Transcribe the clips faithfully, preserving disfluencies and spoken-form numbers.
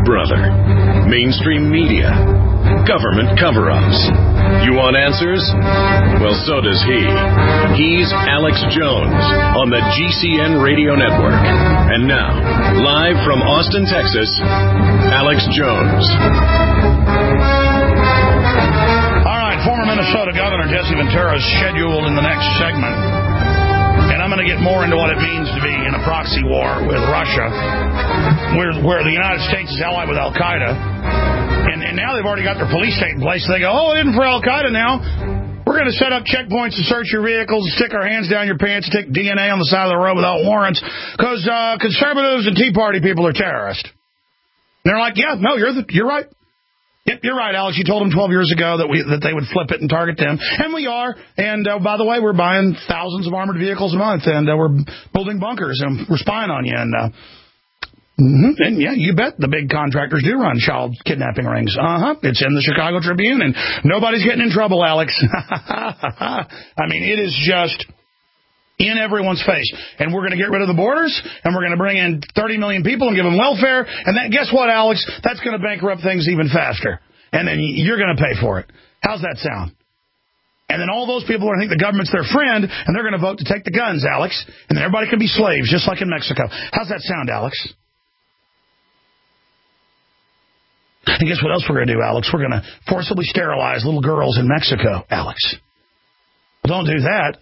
brother. Mainstream media. Government cover-ups. You want answers? Well, so does he. He's Alex Jones on the G C N Radio Network. And now, live from Austin, Texas, Alex Jones. All right, former Minnesota Governor Jesse Ventura is scheduled in the next segment. And I'm going to get more into what it means to be in a proxy war with Russia, where, where the United States is allied with Al-Qaeda. And, and now they've already got their police state in place. So they go, oh, it isn't for Al-Qaeda now. We're going to set up checkpoints to search your vehicles, stick our hands down your pants, take D N A on the side of the road without warrants, because uh, conservatives and Tea Party people are terrorists. And they're like, yeah, no, you're the, you're right. Yep, you're right, Alex. You told them twelve years ago that we that they would flip it and target them. And we are. And, uh, by the way, we're buying thousands of armored vehicles a month, and uh, we're building bunkers, and we're spying on you. And, uh, mm-hmm, and, yeah, you bet the big contractors do run child kidnapping rings. Uh-huh. It's in the Chicago Tribune, and nobody's getting in trouble, Alex. I mean, it is just in everyone's face. And we're going to get rid of the borders, and we're going to bring in thirty million people and give them welfare. And then, guess what, Alex? That's going to bankrupt things even faster. And then you're going to pay for it. How's that sound? And then all those people are going to think the government's their friend, and they're going to vote to take the guns, Alex. And then everybody can be slaves, just like in Mexico. How's that sound, Alex? And guess what else we're going to do, Alex? We're going to forcibly sterilize little girls in Mexico, Alex. Well, don't do that.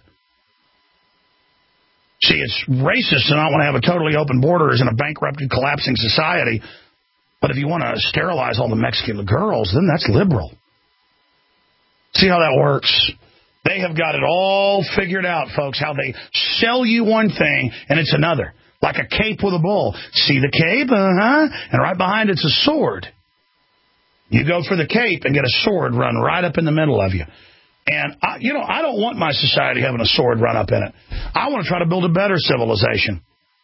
See, it's racist to not want to have a totally open borders in a bankrupted, collapsing society. But if you want to sterilize all the Mexican girls, then that's liberal. See how that works? They have got it all figured out, folks, how they sell you one thing and it's another. Like a cape with a bull. See the cape? Uh-huh. And right behind it's a sword. You go for the cape and get a sword run right up in the middle of you. And, I, you know, I don't want my society having a sword run up in it. I want to try to build a better civilization.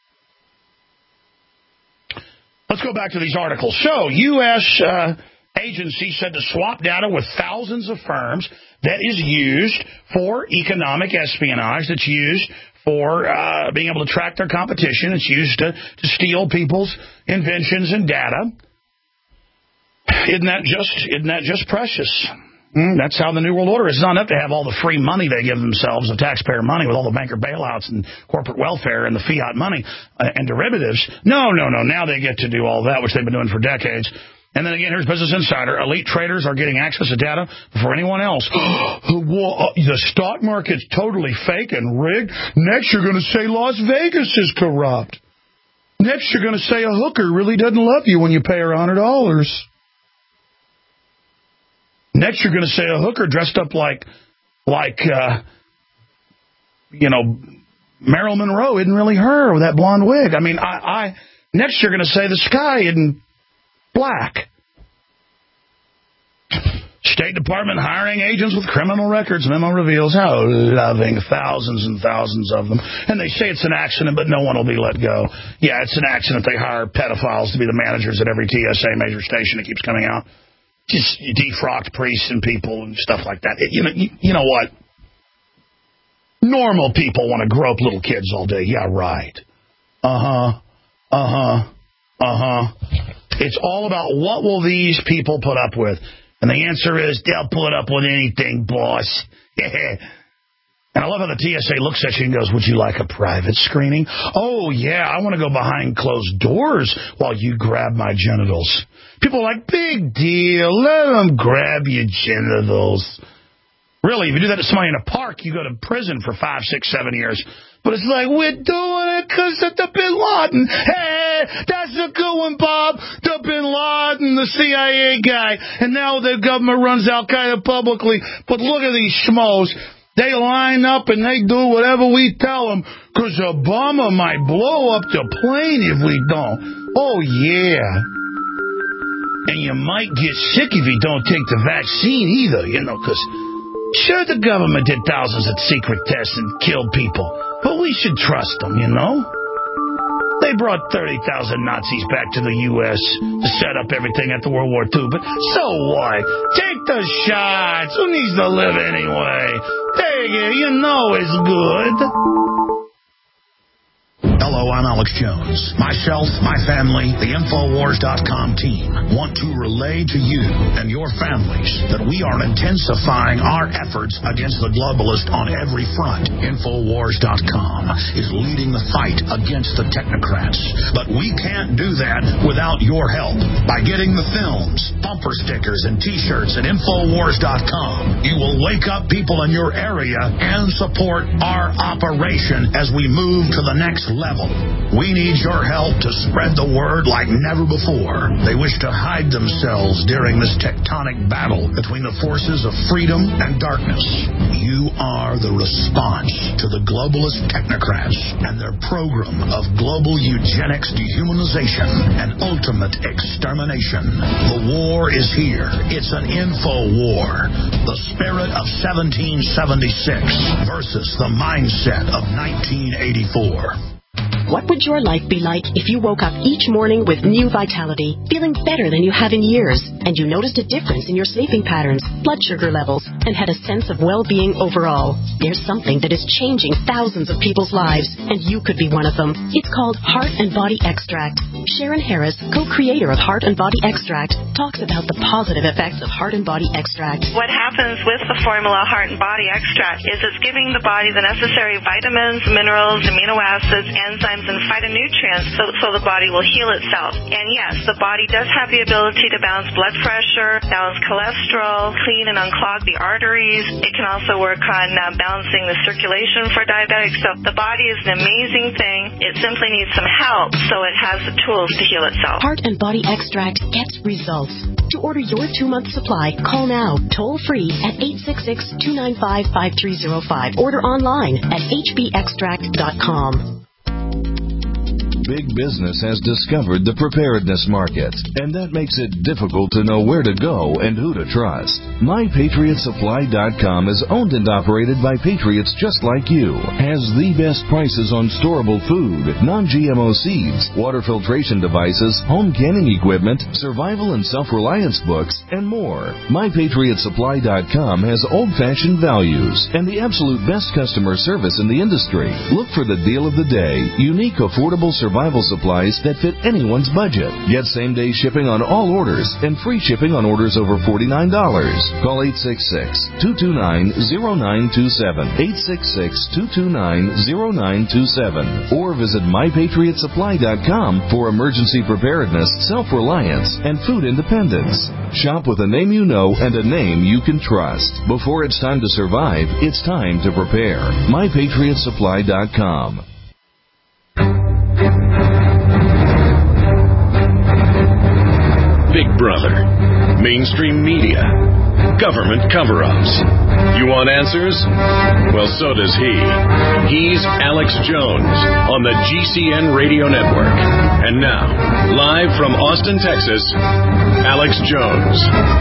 Let's go back to these articles. So, U S Uh, agency said to swap data with thousands of firms that is used for economic espionage, that's used for uh, being able to track their competition, it's used to, to steal people's inventions and data. Isn't that just, isn't that just precious? Mm, that's how the New World Order is. It's not enough to have all the free money they give themselves, the taxpayer money, with all the banker bailouts and corporate welfare and the fiat money uh, and derivatives. No, no, no. Now they get to do all that, which they've been doing for decades. And then again, here's Business Insider. Elite traders are getting access to data before anyone else. Well, uh, the stock market's totally fake and rigged. Next, you're going to say Las Vegas is corrupt. Next, you're going to say a hooker really doesn't love you when you pay her one hundred dollars. Next, you're going to say a hooker dressed up like, like, uh, you know, Marilyn Monroe isn't really her with that blonde wig. I mean, I, I next you're going to say the sky isn't black. State Department hiring agents with criminal records. Memo reveals how loving, thousands and thousands of them. And they say it's an accident, but no one will be let go. Yeah, it's an accident. They hire pedophiles to be the managers at every T S A major station that keeps coming out. Just defrocked priests and people and stuff like that. It, you know, you, you know what? Normal people want to grope little kids all day. Yeah, right. Uh-huh. Uh-huh. Uh-huh. It's all about what will these people put up with. And the answer is they'll put up with anything, boss. And I love how the T S A looks at you and goes, would you like a private screening? Oh, yeah, I want to go behind closed doors while you grab my genitals. People are like, big deal. Let them grab your genitals. Really, if you do that to somebody in a park, you go to prison for five, six, seven years. But it's like, we're doing it because of the Bin Laden. Hey, that's a good one, Bob. The Bin Laden, the C I A guy. And now the government runs Al-Qaeda publicly. But look at these schmoes. They line up and they do whatever we tell them because Obama might blow up the plane if we don't. Oh, yeah. And you might get sick if you don't take the vaccine either, you know, because sure, the government did thousands of secret tests and killed people, but we should trust them, you know? They brought thirty thousand Nazis back to the U S to set up everything after World War Two, but so what? Take the shots. Who needs to live anyway? Take it. You know it's good. Hello, Hello, I'm Alex Jones. Myself, my family, the Infowars dot com team want to relay to you and your families that we are intensifying our efforts against the globalists on every front. Infowars dot com is leading the fight against the technocrats. But we can't do that without your help. By getting the films, bumper stickers, and T-shirts at Infowars dot com, you will wake up people in your area and support our operation as we move to the next level. We need your help to spread the word like never before. They wish to hide themselves during this tectonic battle between the forces of freedom and darkness. You are the response to the globalist technocrats and their program of global eugenics, dehumanization, and ultimate extermination. The war is here. It's an info war. The spirit of seventeen seventy-six versus the mindset of nineteen eighty-four. What would your life be like if you woke up each morning with new vitality, feeling better than you have in years, and you noticed a difference in your sleeping patterns, blood sugar levels, and had a sense of well-being overall? There's something that is changing thousands of people's lives, and you could be one of them. It's called Heart and Body Extract. Sharon Harris, co-creator of Heart and Body Extract, talks about the positive effects of Heart and Body Extract. What happens with the formula Heart and Body Extract is it's giving the body the necessary vitamins, minerals, amino acids, enzymes, and phytonutrients so, so the body will heal itself. And yes, the body does have the ability to balance blood pressure, balance cholesterol, clean and unclog the arteries. It can also work on uh, balancing the circulation for diabetics. So the body is an amazing thing. It simply needs some help so it has the tools to heal itself. Heart and Body Extract gets results. To order your two-month supply, call now, toll-free at eight six six, two nine five, five three zero five. Order online at h b extract dot com. Big business has discovered the preparedness market, and that makes it difficult to know where to go and who to trust. My Patriot Supply dot com is owned and operated by patriots just like you, has the best prices on storable food, non-G M O seeds, water filtration devices, home canning equipment, survival and self-reliance books, and more. My Patriot Supply dot com has old-fashioned values and the absolute best customer service in the industry. Look for the deal of the day, unique, affordable survival Survival supplies that fit anyone's budget. Get same-day shipping on all orders and free shipping on orders over forty-nine dollars. Call eight six six, two two nine, zero nine two seven, eight six six, two two nine, zero nine two seven, or visit My Patriot Supply dot com for emergency preparedness, self-reliance, and food independence. Shop with a name you know and a name you can trust. Before it's time to survive, it's time to prepare. My Patriot Supply dot com. Big Brother, mainstream media, government cover-ups. You want answers? Well, so does he. He's Alex Jones on the G C N Radio Network. And now, live from Austin, Texas, Alex Jones.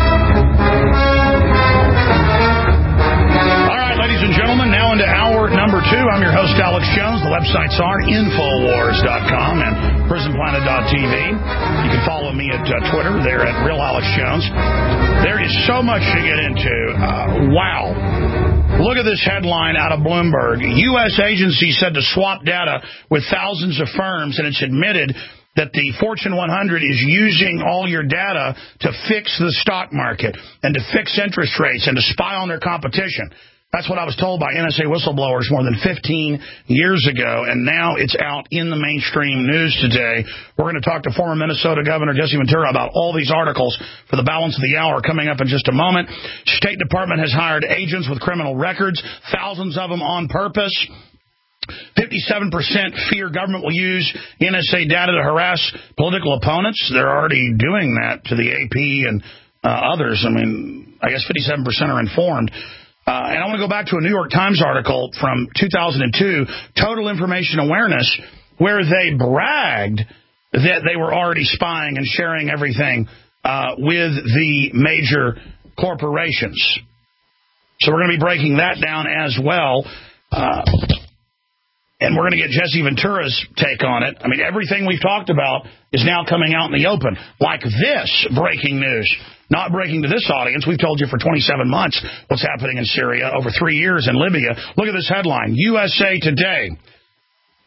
All right, ladies and gentlemen, now into hour number two. I'm your host, Alex Jones. The websites are Infowars dot com and Prison Planet dot t v. You can follow me at uh, Twitter there at Real Alex Jones. There is so much to get into. Uh, wow. Look at this headline out of Bloomberg. U S agency said to swap data with thousands of firms, and it's admitted that the Fortune one hundred is using all your data to fix the stock market and to fix interest rates and to spy on their competition. That's what I was told by N S A whistleblowers more than fifteen years ago, and now it's out in the mainstream news today. We're going to talk to former Minnesota Governor Jesse Ventura about all these articles for the balance of the hour coming up in just a moment. State Department has hired agents with criminal records, thousands of them on purpose. fifty-seven percent fear government will use N S A data to harass political opponents. They're already doing that to the A P and uh, others. I mean, I guess fifty-seven percent are informed. Uh, and I want to go back to a New York Times article from two thousand two, Total Information Awareness, where they bragged that they were already spying and sharing everything uh, with the major corporations. So we're going to be breaking that down as well. Uh, and we're going to get Jesse Ventura's take on it. I mean, everything we've talked about is now coming out in the open. Like this breaking news. Not breaking to this audience. We've told you for twenty-seven months what's happening in Syria, over three years in Libya. Look at this headline. U S A Today.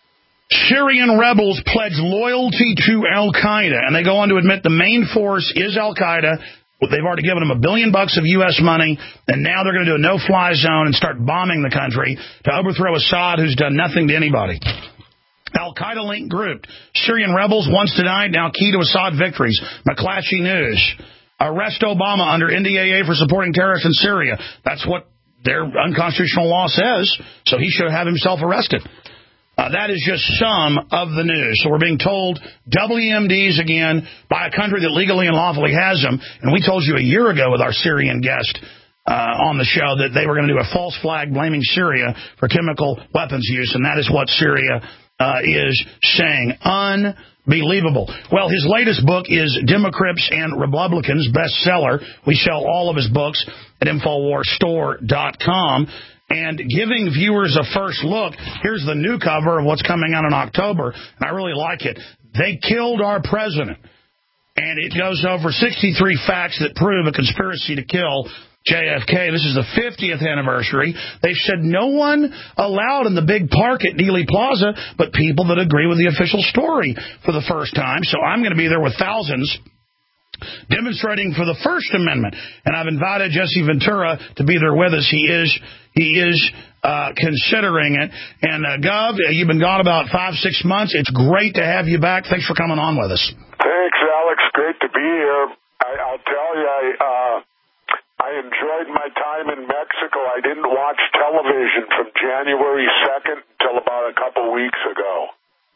Syrian rebels pledge loyalty to al-Qaeda, and they go on to admit the main force is al-Qaeda. They've already given them a billion bucks of U S money, and now they're going to do a no-fly zone and start bombing the country to overthrow Assad, who's done nothing to anybody. Al-Qaeda-linked group. Syrian rebels once denied, now key to Assad victories. McClatchy News. Arrest Obama under N D A A for supporting terrorists in Syria. That's what their unconstitutional law says, so he should have himself arrested. Uh, that is just some of the news. So we're being told W M Ds again by a country that legally and lawfully has them. And we told you a year ago with our Syrian guest uh, on the show that they were going to do a false flag blaming Syria for chemical weapons use, and that is what Syria uh, is saying. Unbelievable. Well, his latest book is Democrats and Republicans, bestseller. We sell all of his books at Infowars Store dot com. And giving viewers a first look, here's the new cover of what's coming out in October, and I really like it. They killed our president. And it goes over sixty-three facts that prove a conspiracy to kill J F K. This is the fiftieth anniversary. They've said no one allowed in the big park at Dealey Plaza, but people that agree with the official story for the first time. So I'm going to be there with thousands demonstrating for the First Amendment. And I've invited Jesse Ventura to be there with us. He is he is uh, considering it. And, uh, Gov, you've been gone about five, six months. It's great to have you back. Thanks for coming on with us. Thanks, Alex. Great to be here. I, I'll tell you, I, uh, I enjoyed my time in Mexico. I didn't watch television from January second until about a couple weeks ago.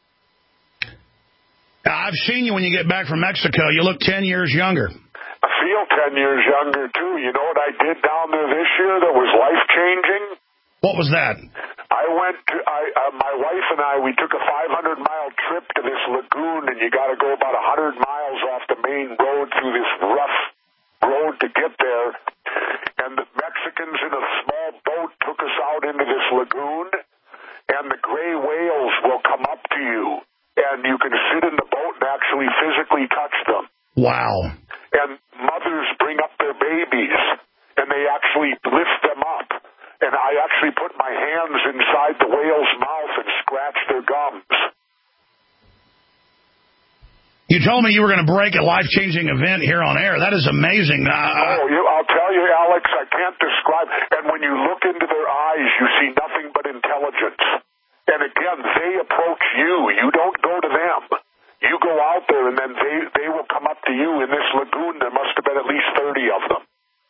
I've seen you when you get back from Mexico. You look ten years younger. I feel ten years younger, too. You know what I did down there this year that was life-changing? What was that? I went to, I, uh, my wife and I, we took a five hundred mile trip to this lagoon, and you got to go about one hundred miles off the main road through this rough road to get there. And the Mexicans in a small boat took us out into this lagoon, and the gray whales will come up to you. And you can sit in the boat and actually physically touch them. Wow. And mothers bring up their babies, and they actually lift them up. And I actually put my hands inside the whale's mouth and scratch their gums. You told me you were going to break a life-changing event here on air. That is amazing. Uh, oh, you, I'll tell you, Alex, I can't describe. And when you look into their eyes, you see nothing but intelligence. And again, they approach you. You don't go to them. You go out there, and then they, they will come up to you. In this lagoon, there must have been at least thirty of them.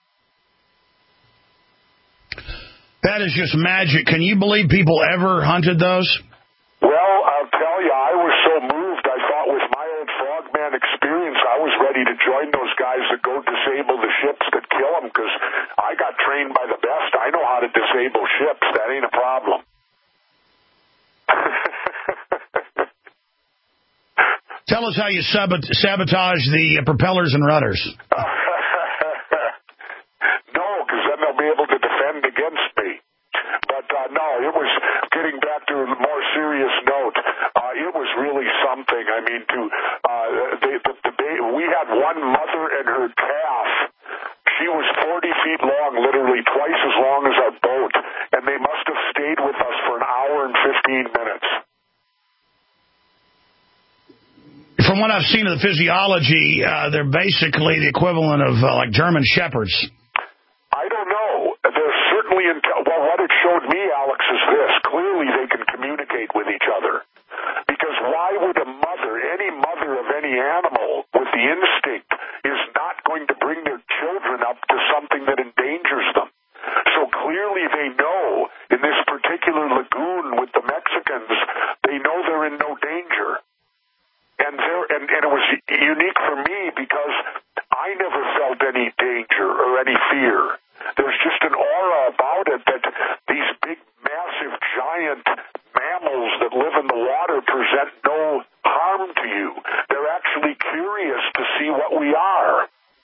That is just magic. Can you believe people ever hunted those? Well, I'll tell you, I was so moved. I thought with my old frogman experience, I was ready to join those guys that go disable the ships that kill them, because I got trained by the best. I know how to disable ships. That ain't a problem. Tell us how you sabot- sabotage the uh, propellers and rudders. No, because then they'll be able to defend against me. But uh, no, it was, getting back to a more serious note, uh, it was really something. I mean, to uh, they, the, the, we had one mother and her calf. She was forty feet long, literally twice as long as our boat, and they must have stayed with us for an hour and fifteen minutes. From what I've seen of the physiology, uh, they're basically the equivalent of uh, like German shepherds. I don't know. They're certainly, in, well, what it showed me, Alex, is this. Clearly they can communicate with each other. Because why would a mother, any mother of any animal with the instinct, is not going to bring their children up to something that endangers them? So clearly they know, in this particular lagoon with the Mexicans, they know they're in no danger. And, there, and, and it was unique for me because I never felt any danger or any fear. There's just an aura about it that these big, massive, giant mammals that live in the water present no harm to you. They're actually curious to see what we are.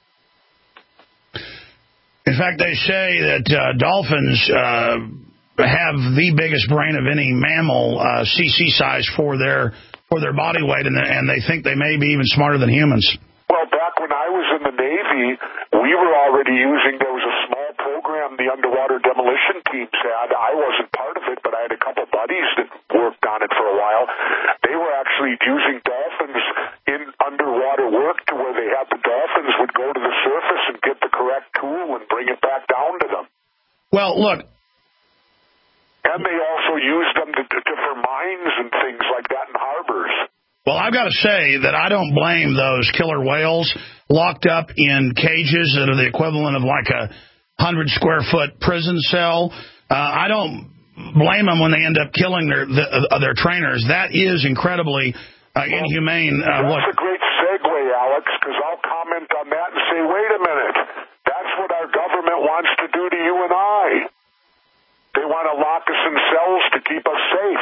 In fact, they say that uh, dolphins uh, have the biggest brain of any mammal, uh, C C size for their for their body weight, and, and they think they may be even smarter than humans. Well, back when I was in the Navy, we were already using, there was a small program the underwater demolition teams had. I wasn't part of it, but I had a couple buddies that worked on it for a while. They were actually using dolphins in underwater work to where they had the dolphins would go to the surface and get the correct tool and bring it back down to them. Well, look. And they also used them to, to, for mines and things like that in harbors. Well, I've got to say that I don't blame those killer whales locked up in cages that are the equivalent of like a hundred square foot prison cell. Uh, I don't blame them when they end up killing their the, uh, their trainers. That is incredibly uh, well, inhumane. Uh, that's what? a great segue, Alex, because I'll comment on that and say, wait a minute, that's what our government wants to do to you and I. They want to lock us in cells to keep us safe.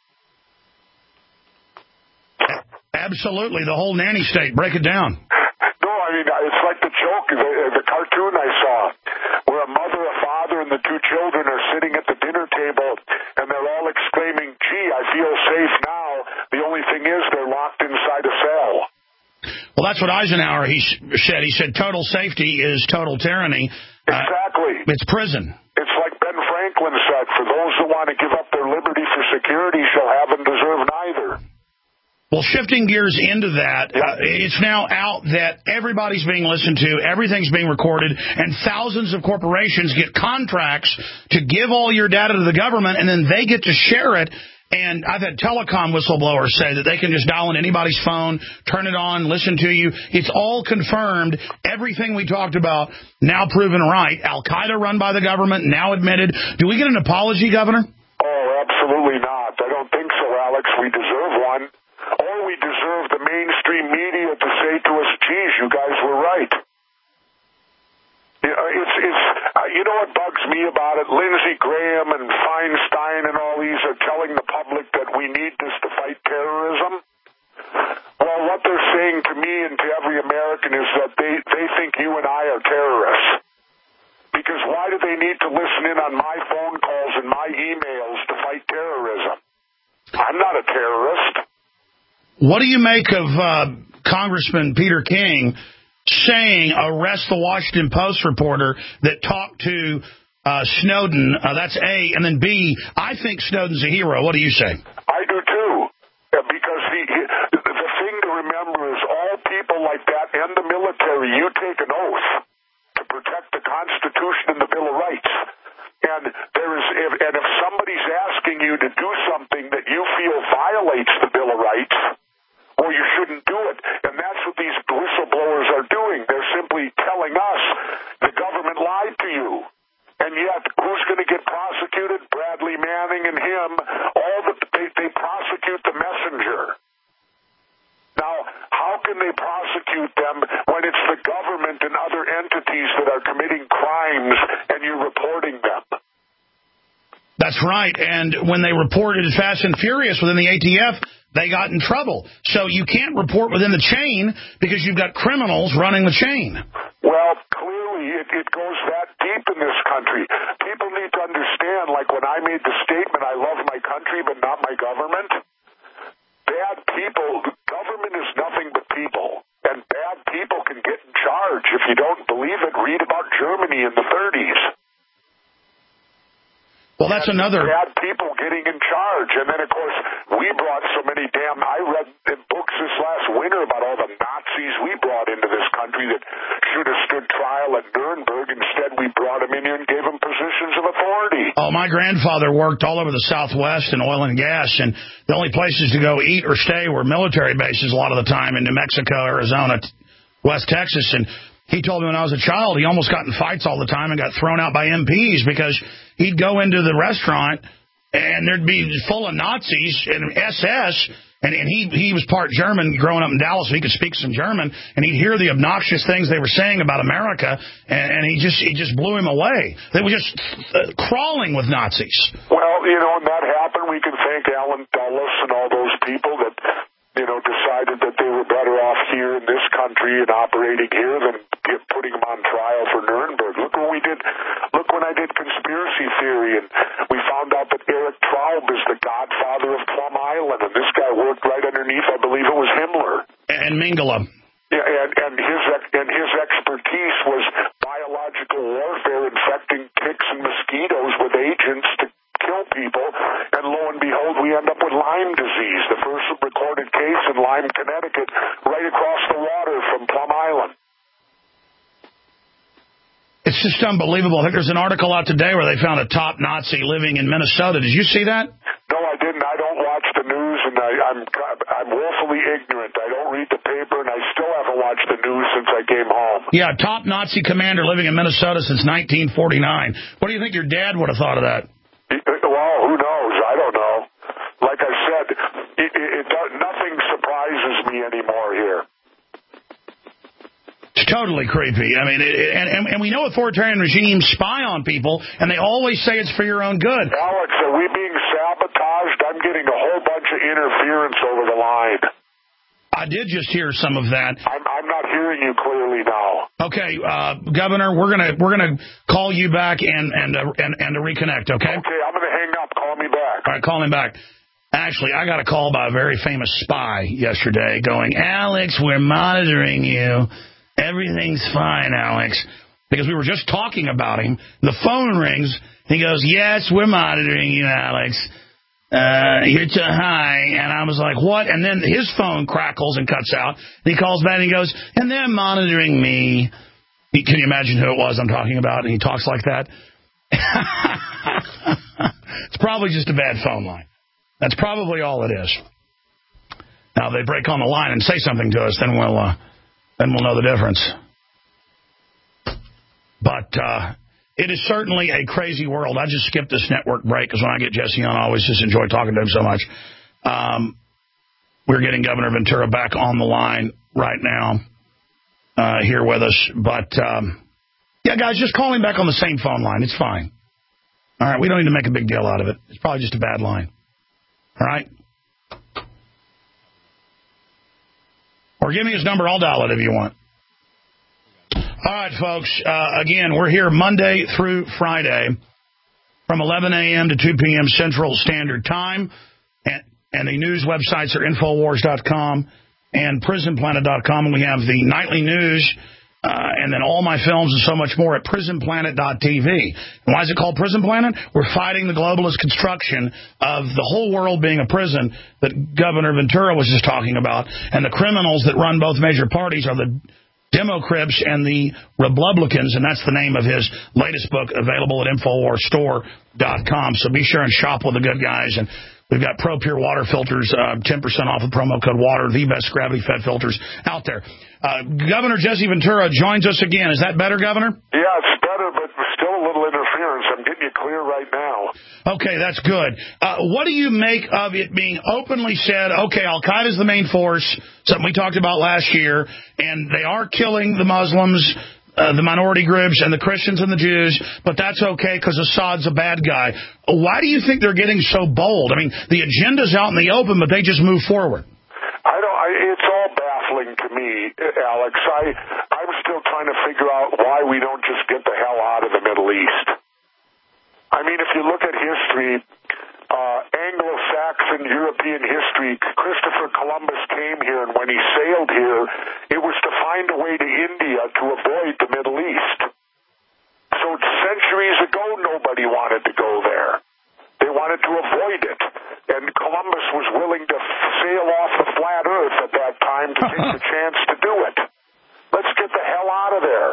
Absolutely, the whole nanny state. Break it down. No, I mean, it's like the joke, the, the cartoon I saw, where a mother, a father, and the two children are sitting at the dinner table, and they're all exclaiming, gee, I feel safe now. The only thing is they're locked inside a cell. Well, that's what Eisenhower he said. He said total safety is total tyranny. Exactly. Uh, it's prison. It's like Ben Franklin said, for those who want to give up their liberty for security shall have and deserve neither. Well, shifting gears into that, uh, it's now out that everybody's being listened to, everything's being recorded, and thousands of corporations get contracts to give all your data to the government, and then they get to share it. And I've had telecom whistleblowers say that they can just dial in anybody's phone, turn it on, listen to you. It's all confirmed. Everything we talked about now proven right. Al-Qaeda run by the government, now admitted. Do we get an apology, Governor? Oh, absolutely not. I don't think so, Alex. We deserve one. Or we deserve the mainstream media to say to us, geez, you guys were right. It's, it's, you know what bugs me about it? Lindsey Graham and Feinstein and all these are telling the public that we need this to fight terrorism. Well, what they're saying to me and to every American is that they, they think you and I are terrorists. Because why do they need to listen in on my phone calls and my emails to fight terrorism? I'm not a terrorist. What do you make of uh, Congressman Peter King saying arrest the Washington Post reporter that talked to uh, Snowden? Uh, that's A. And then B, I think Snowden's a hero. What do you say? I do too. Because the, the thing to remember is all people like that and the military, you take an oath to protect the Constitution and the Bill of Rights. And there is, if, and if somebody's asking you to do something that you feel violates the Bill of Rights, well, you shouldn't do it. And that's what these whistleblowers are doing. They're simply telling us the government lied to you. And yet, who's going to get prosecuted? Bradley Manning and him. All the, they, they prosecute the messenger. Now, how can they prosecute them when it's the government and other entities that are committing crimes and you're reporting them? That's right. And when they reported Fast and Furious within the A T F, they got in trouble. So you can't report within the chain because you've got criminals running the chain. Well, clearly it, it goes that deep in this country. People need to understand, like when I made the statement, I love my country but not my government. Bad people, government is nothing but people. And bad people can get in charge. If you don't believe it, read about Germany in the thirties. Well, that's and another... bad people getting in charge. And then, of course, we brought so many damn... I read in books this last winter about all the Nazis we brought into this country that should have stood trial at Nuremberg. Instead, we brought them in here and gave them positions of authority. Oh, my grandfather worked all over the Southwest in oil and gas, and the only places to go eat or stay were military bases a lot of the time in New Mexico, Arizona, West Texas, and... He told me when I was a child, he almost got in fights all the time and got thrown out by M Ps because he'd go into the restaurant and there'd be full of Nazis and S S, and, and he he was part German growing up in Dallas, so he could speak some German, and he'd hear the obnoxious things they were saying about America, and, and he just he just blew him away. They were just uh, crawling with Nazis. Well, you know, when that happened, we can thank Alan Dulles and all those people that, you know, decided that they were better off here in this country and operating here than get, putting them on trial for Nuremberg. Look what we did. Look when I did conspiracy theory, and we found out that Eric Traub is the godfather of Plum Island, and this guy worked right underneath, I believe it was Himmler. And Mengele. Yeah, and, and his and his expertise was biological warfare, infecting in Lyme, Connecticut, right across the water from Plum Island. It's just unbelievable. I think there's an article out today where they found a top Nazi living in Minnesota. Did you see that? No, I didn't. I don't watch the news, and I, I'm I'm woefully ignorant. I don't read the paper, and I still haven't watched the news since I came home. Yeah, top Nazi commander living in Minnesota since nineteen forty-nine. What do you think your dad would have thought of that? Well, who knows? I don't know. Like I said, it, it, it, nothing surprises me anymore here. It's totally creepy. I mean, it, and, and and we know authoritarian regimes spy on people, and they always say it's for your own good. Alex, are we being sabotaged? I'm getting a whole bunch of interference over the line. I did just hear some of that. I'm, I'm not hearing you clearly now. Okay, uh, Governor, we're gonna we're gonna call you back and and uh, and, and to reconnect. Okay. Okay, I'm gonna hang up. Call me back. All right, call him back. Actually, I got a call by a very famous spy yesterday, going, Alex, we're monitoring you. Everything's fine, Alex. Because we were just talking about him. The phone rings. He goes, yes, we're monitoring you, Alex. Uh, you're too high. And I was like, what? And then his phone crackles and cuts out. And he calls back and he goes, and they're monitoring me. Can you imagine who it was I'm talking about? And he talks like that. It's probably just a bad phone line. That's probably all it is. Now, if they break on the line and say something to us, then we'll... Uh, then we'll know the difference. But uh, it is certainly a crazy world. I just skipped this network break because when I get Jesse on, I always just enjoy talking to him so much. Um, we're getting Governor Ventura back on the line right now uh, here with us. But, um, yeah, guys, just call him back on the same phone line. It's fine. All right, we don't need to make a big deal out of it. It's probably just a bad line. All right? Or give me his number. I'll dial it if you want. All right, folks. Uh, again, we're here Monday through Friday from eleven a.m. to two p.m. Central Standard Time. And, and the news websites are Infowars dot com and Prison Planet dot com. And we have the nightly news uh, and then all my films and so much more at Prison Planet dot t v. And why is it called Prison Planet? We're fighting the globalist construction of the whole world being a prison that Governor Ventura was just talking about. And the criminals that run both major parties are the Democrips and the Republicans, and that's the name of his latest book, available at Infowars store dot com. So be sure and shop with the good guys. And we've got Pro Pure water filters, uh, ten percent off the promo code WATER, the best gravity-fed filters out there. Uh, Governor Jesse Ventura joins us again. Is that better, Governor? Yeah, it's better, but still a little interference. I'm getting you clear right now. Okay, that's good. Uh, what do you make of it being openly said, okay, Al-Qaeda is the main force, something we talked about last year, and they are killing the Muslims, uh, the minority groups, and the Christians and the Jews, but that's okay because Assad's a bad guy. Why do you think they're getting so bold? I mean, the agenda's out in the open, but they just move forward. I don't. I, it's all baffling to me, Alex. I, I'm still trying to figure out why we don't just get the hell out of the Middle East. I mean, if you look at history, uh, Anglo-Saxon European history, Christopher Columbus came here, and when he sailed here, it was to find a way to India to avoid the Middle East. So centuries ago, nobody wanted to go there. They wanted to avoid it. And Columbus was willing to sail off the flat earth at that time to take the chance to do it. Let's get the hell out of there.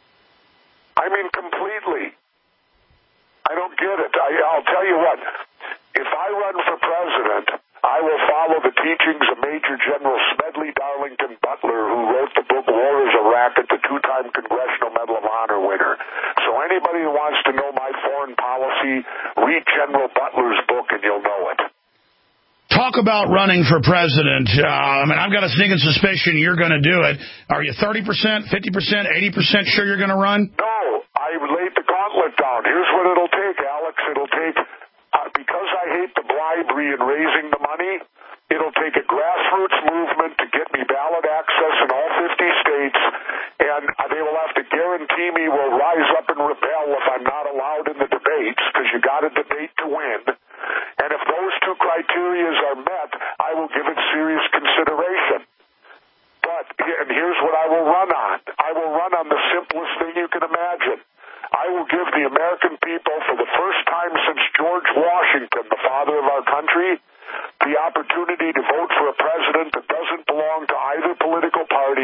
I mean, completely. I don't get it. I, I'll tell you what. If I run for president, I will follow the teachings of Major General Smedley Darlington Butler, who wrote the book War is a Racket, the two-time Congressional Medal of Honor winner. So anybody who wants to know my foreign policy, read General Butler's book and you'll know it. Talk about running for president. Uh, I mean, I've got a sneaking suspicion you're going to do it. Are you thirty percent, fifty percent, eighty percent sure you're going to run? No, I laid the gauntlet down. Here's what it'll take, Alex. It'll take, uh, because I hate the bribery and raising the money, it'll take a grassroots movement to get me ballot access in all fifty states, and they will have to guarantee me we'll rise up and rebel if I'm not allowed in the debates, because you got to debate to win. And if those two criteria are met, I will give it serious consideration. But, and here's what I will run on. I will run on the simplest thing you can imagine. I will give the American people, for the first time since George Washington, the father of our country, the opportunity to vote for a president that doesn't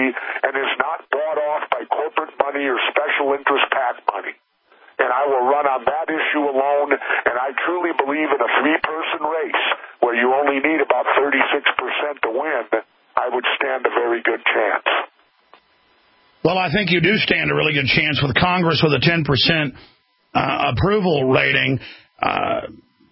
and is not bought off by corporate money or special interest PAC money. And I will run on that issue alone, and I truly believe in a three-person race where you only need about thirty-six percent to win. I would stand a very good chance. Well, I think you do stand a really good chance with Congress with a ten percent uh, approval rating. Uh,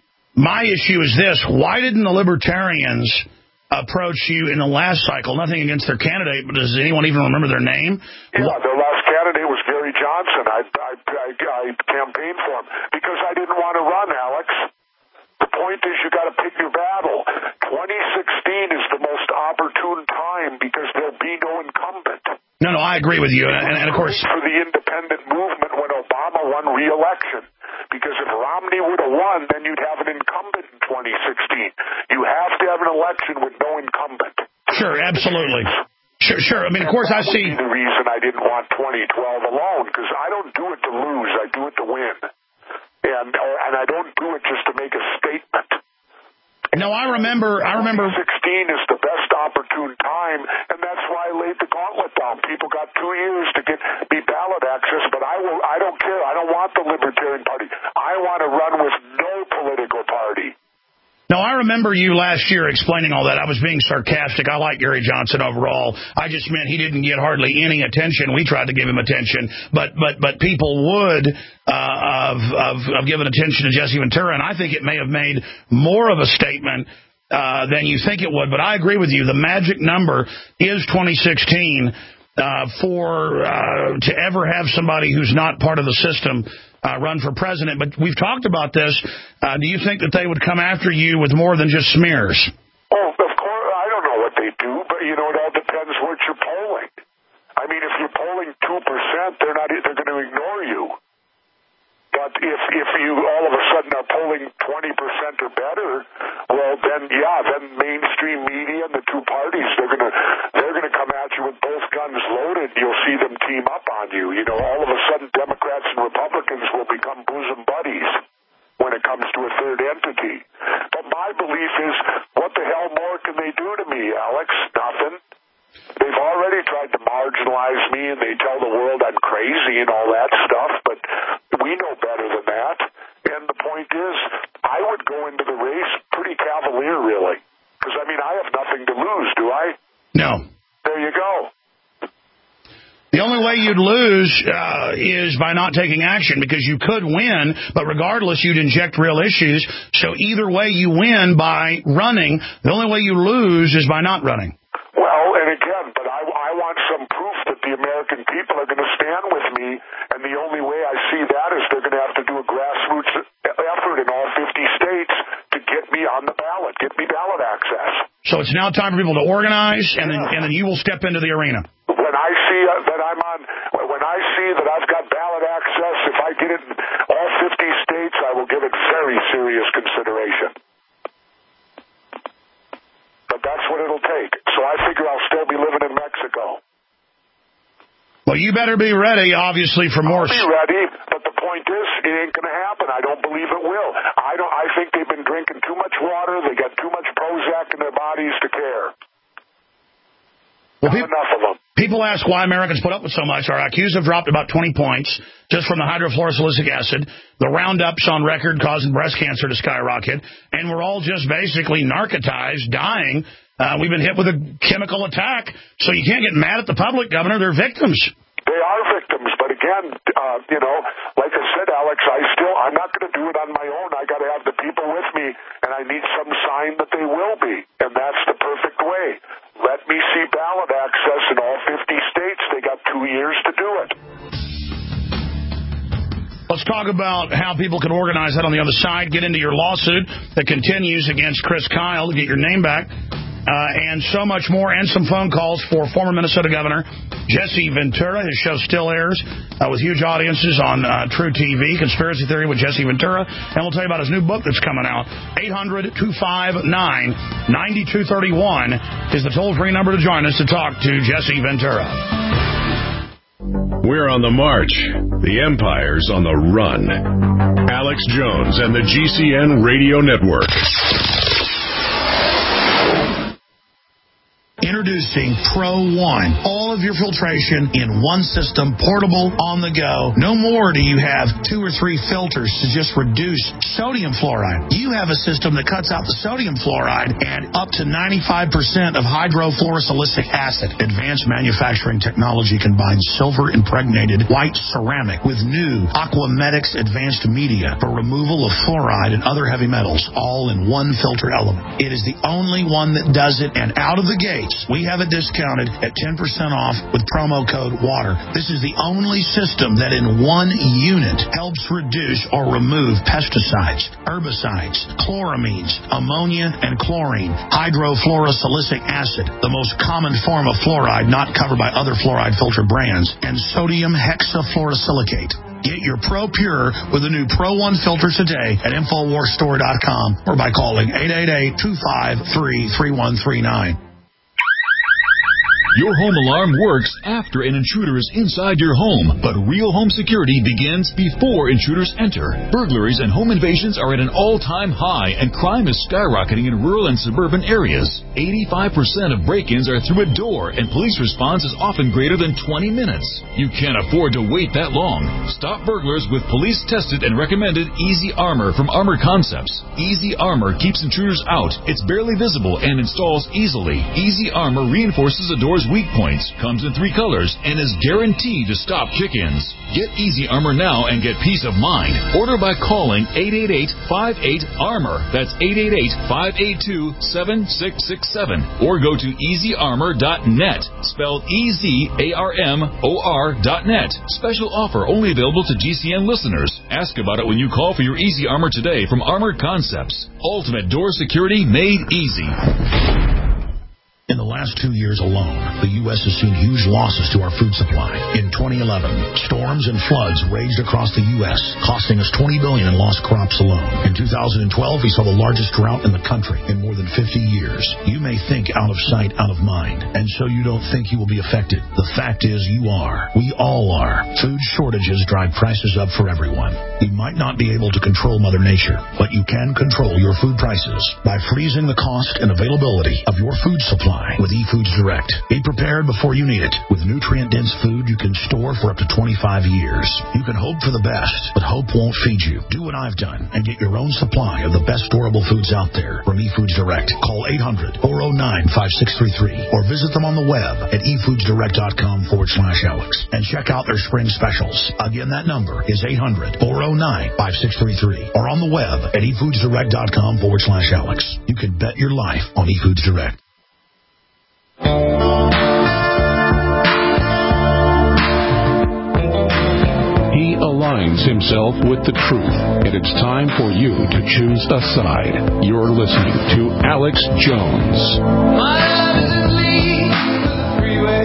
my issue is this. Why didn't the Libertarians approach you in the last cycle? Nothing against their candidate, but does anyone even remember their name? Yeah, their last candidate was Gary Johnson. I, I, I, I campaigned for him because I didn't want to run, Alex. The point is you got to pick your battle. twenty sixteen is the most opportune time because there'll be no incumbent. No, no, I agree with you. And, and of course, for the independent movement when Obama won re-election. Because if Romney would have won, then you'd have an incumbent in twenty sixteen. You have to have an election with no incumbent. Sure, absolutely. Sure, sure. I mean, of course, I see. That would be the reason I didn't want twenty twelve alone, because I don't do it to lose. I do it to win. And and I don't do it just to make a statement. No, I remember. I remember. twenty sixteen is the best opportune time, and that's why I laid the gauntlet down. People got two years to get be ballot access, but I will. I don't care. I don't want the Libertarian Party. I want to run with no political party. No, I remember you last year explaining all that. I was being sarcastic. I like Gary Johnson overall. I just meant he didn't get hardly any attention. We tried to give him attention, but but but people would uh, have, have, have given attention to Jesse Ventura, and I think it may have made more of a statement uh, than you think it would. But I agree with you. The magic number is twenty sixteen uh, for uh, to ever have somebody who's not part of the system Uh, run for president. But we've talked about this. Uh, do you think that they would come after you with more than just smears? Oh, of course. I don't know what they do, but, you know, it all depends what you're polling. I mean, if you're polling two percent, they're not. They're going to ignore you. But if if you all of a sudden are polling twenty percent or better, well, then, yeah, then mainstream media and the two parties, they're going to they're going to come at you with both guns loaded. You'll see them team up on you. You know, all of a sudden, Democrats and Republicans will become bosom buddies when it comes to a third entity. But my belief is, what the hell more can they do to me, Alex? Nothing. They've already tried to marginalize me, and they tell the world I'm crazy and all that stuff, but we know better than that. And the point is, I would go into the race pretty cavalier, really. Because, I mean, I have nothing to lose, do I? No. There you go. The only way you'd lose uh, is by not taking action, because you could win, but regardless, you'd inject real issues. So either way you win by running. The only way you lose is by not running. Well, and again, but I, I want some proof that the American people are going to stand with me, and the only way I see that is they're going to have to do a grassroots effort in all fifty states to get me on the ballot, get me ballot access. So it's now time for people to organize, and then, and then you will step into the arena. When I see that I'm on, when I see that I've got ballot access, if I get it in all fifty states, I will give it very serious consideration. But that's what it'll take. So I figure I'll still be living in Mexico. Well, you better be ready, obviously, for more. I'll be ready, but the point is, it ain't going to happen. I don't believe it will. I don't. I think they've been drinking too much water. They got too much Prozac in their bodies to care. Well, Not pe- enough of them. People ask why Americans put up with so much. Our I Qs have dropped about twenty points just from the hydrofluorosilicic acid. The Roundup's on record causing breast cancer to skyrocket. And we're all just basically narcotized, dying. Uh, we've been hit with a chemical attack. So you can't get mad at the public, Governor. They're victims. They are victims. But again, uh, you know, like I said, Alex, I still, I'm not going to do it on my own. I got to have the people with me, and I need some sign that they will be. And that's the perfect way. Let me see ballot access in all fifty states. They got two years to do it. Let's talk about how people can organize that on the other side. Get into your lawsuit that continues against Chris Kyle to get your name back. Uh, and so much more, and some phone calls for former Minnesota Governor Jesse Ventura. His show still airs uh, with huge audiences on uh, True T V, Conspiracy Theory with Jesse Ventura. And we'll tell you about his new book that's coming out. eight hundred, two five nine, nine two three one is the toll-free number to join us to talk to Jesse Ventura. We're on the march. The Empire's on the run. Alex Jones and the G C N Radio Network. Introducing Pro One. All of your filtration in one system, portable, on the go. No more do you have two or three filters to just reduce sodium fluoride. You have a system that cuts out the sodium fluoride and up to ninety-five percent of hydrofluorosilicic acid. Advanced manufacturing technology combines silver-impregnated white ceramic with new Aquamedics advanced media for removal of fluoride and other heavy metals, all in one filter element. It is the only one that does it, and out of the gates, we have it discounted at ten percent off with promo code WATER. This is the only system that in one unit helps reduce or remove pesticides, herbicides, chloramines, ammonia, and chlorine, hydrofluorosilicic acid, the most common form of fluoride not covered by other fluoride filter brands, and sodium hexafluorosilicate. Get your Pro Pure with the new Pro One filter today at Infowars Store dot com or by calling eight eight eight, two five three, three one three nine. Your home alarm works after an intruder is inside your home, but real home security begins before intruders enter. Burglaries and home invasions are at an all-time high, and crime is skyrocketing in rural and suburban areas. eighty-five percent of break-ins are through a door, and police response is often greater than twenty minutes. You can't afford to wait that long. Stop burglars with police-tested and recommended Easy Armor from Armor Concepts. Easy Armor keeps intruders out. It's barely visible and installs easily. Easy Armor reinforces a door's weak points, comes in three colors, and is guaranteed to stop kick-ins. Get Easy Armor now and get peace of mind. Order by calling eight eight eight, five eight, ARMOR. That's eight eight eight, five eight two, seven six six seven. Or go to easy armor dot net, spelled E Z A R M O R dot net. Special offer only available to G C N listeners. Ask about it when you call for your Easy Armor today from Armored Concepts. Ultimate door security made easy. In the last two years alone, the U S has seen huge losses to our food supply. In twenty eleven, storms and floods raged across the U S, costing us twenty billion dollars in lost crops alone. In two thousand twelve, we saw the largest drought in the country in more than fifty years. You may think out of sight, out of mind, and so you don't think you will be affected. The fact is you are. We all are. Food shortages drive prices up for everyone. You might not be able to control Mother Nature, but you can control your food prices by freezing the cost and availability of your food supply with eFoods Direct. Be prepared before you need it. With nutrient-dense food you can store for up to twenty-five years. You can hope for the best, but hope won't feed you. Do what I've done and get your own supply of the best storable foods out there from eFoods Direct. Call eight hundred, four oh nine, five six three three or visit them on the web at efoodsdirect.com forward slash Alex and check out their spring specials. Again, that number is eight hundred, four oh nine, five six three three or on the web at efoodsdirect.com forward slash Alex. You can bet your life on eFoods Direct. He aligns himself with the truth, and it's time for you to choose a side. You're listening to Alex Jones. My love is in league with the freeway.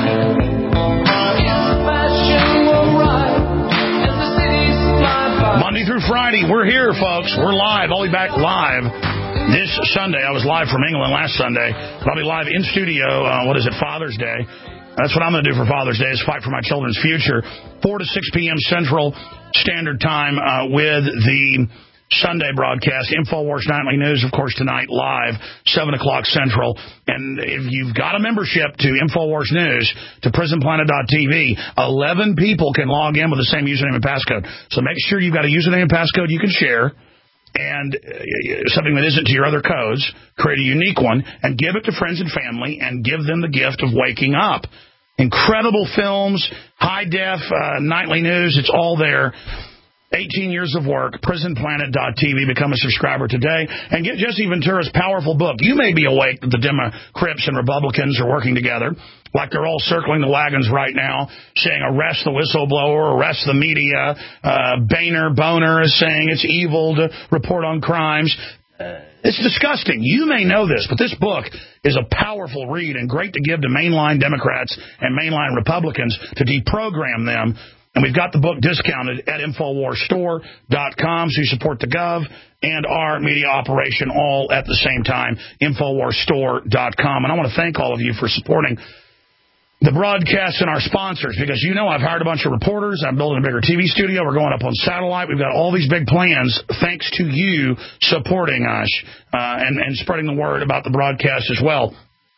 Monday through Friday, we're here, folks. We're live. I'll be back live this Sunday. I was live from England last Sunday. I'll be live in studio, uh, what is it, Father's Day. That's what I'm going to do for Father's Day, is fight for my children's future. four to six p.m. Central Standard Time uh, with the Sunday broadcast. InfoWars Nightly News, of course, tonight live, seven o'clock Central. And if you've got a membership to InfoWars News, to prison planet dot T V, eleven people can log in with the same username and passcode. So make sure you've got a username and passcode you can share, and something that isn't to your other codes. Create a unique one and give it to friends and family and give them the gift of waking up. Incredible films, high-def, uh, nightly news, it's all there. eighteen years of work, prison planet dot T V. Become a subscriber today and get Jesse Ventura's powerful book. You may be awake that the Democrats and Republicans are working together, like they're all circling the wagons right now, saying arrest the whistleblower, arrest the media. Uh, Boehner, Boner is saying it's evil to report on crimes. Uh, it's disgusting. You may know this, but this book is a powerful read and great to give to mainline Democrats and mainline Republicans to deprogram them. And we've got the book discounted at Infowars Store dot com, so you support the Gov and our media operation all at the same time, Infowars Store dot com. And I want to thank all of you for supporting the broadcast and our sponsors, because you know I've hired a bunch of reporters. I'm building a bigger T V studio. We're going up on satellite. We've got all these big plans thanks to you supporting us uh, and, and spreading the word about the broadcast as well.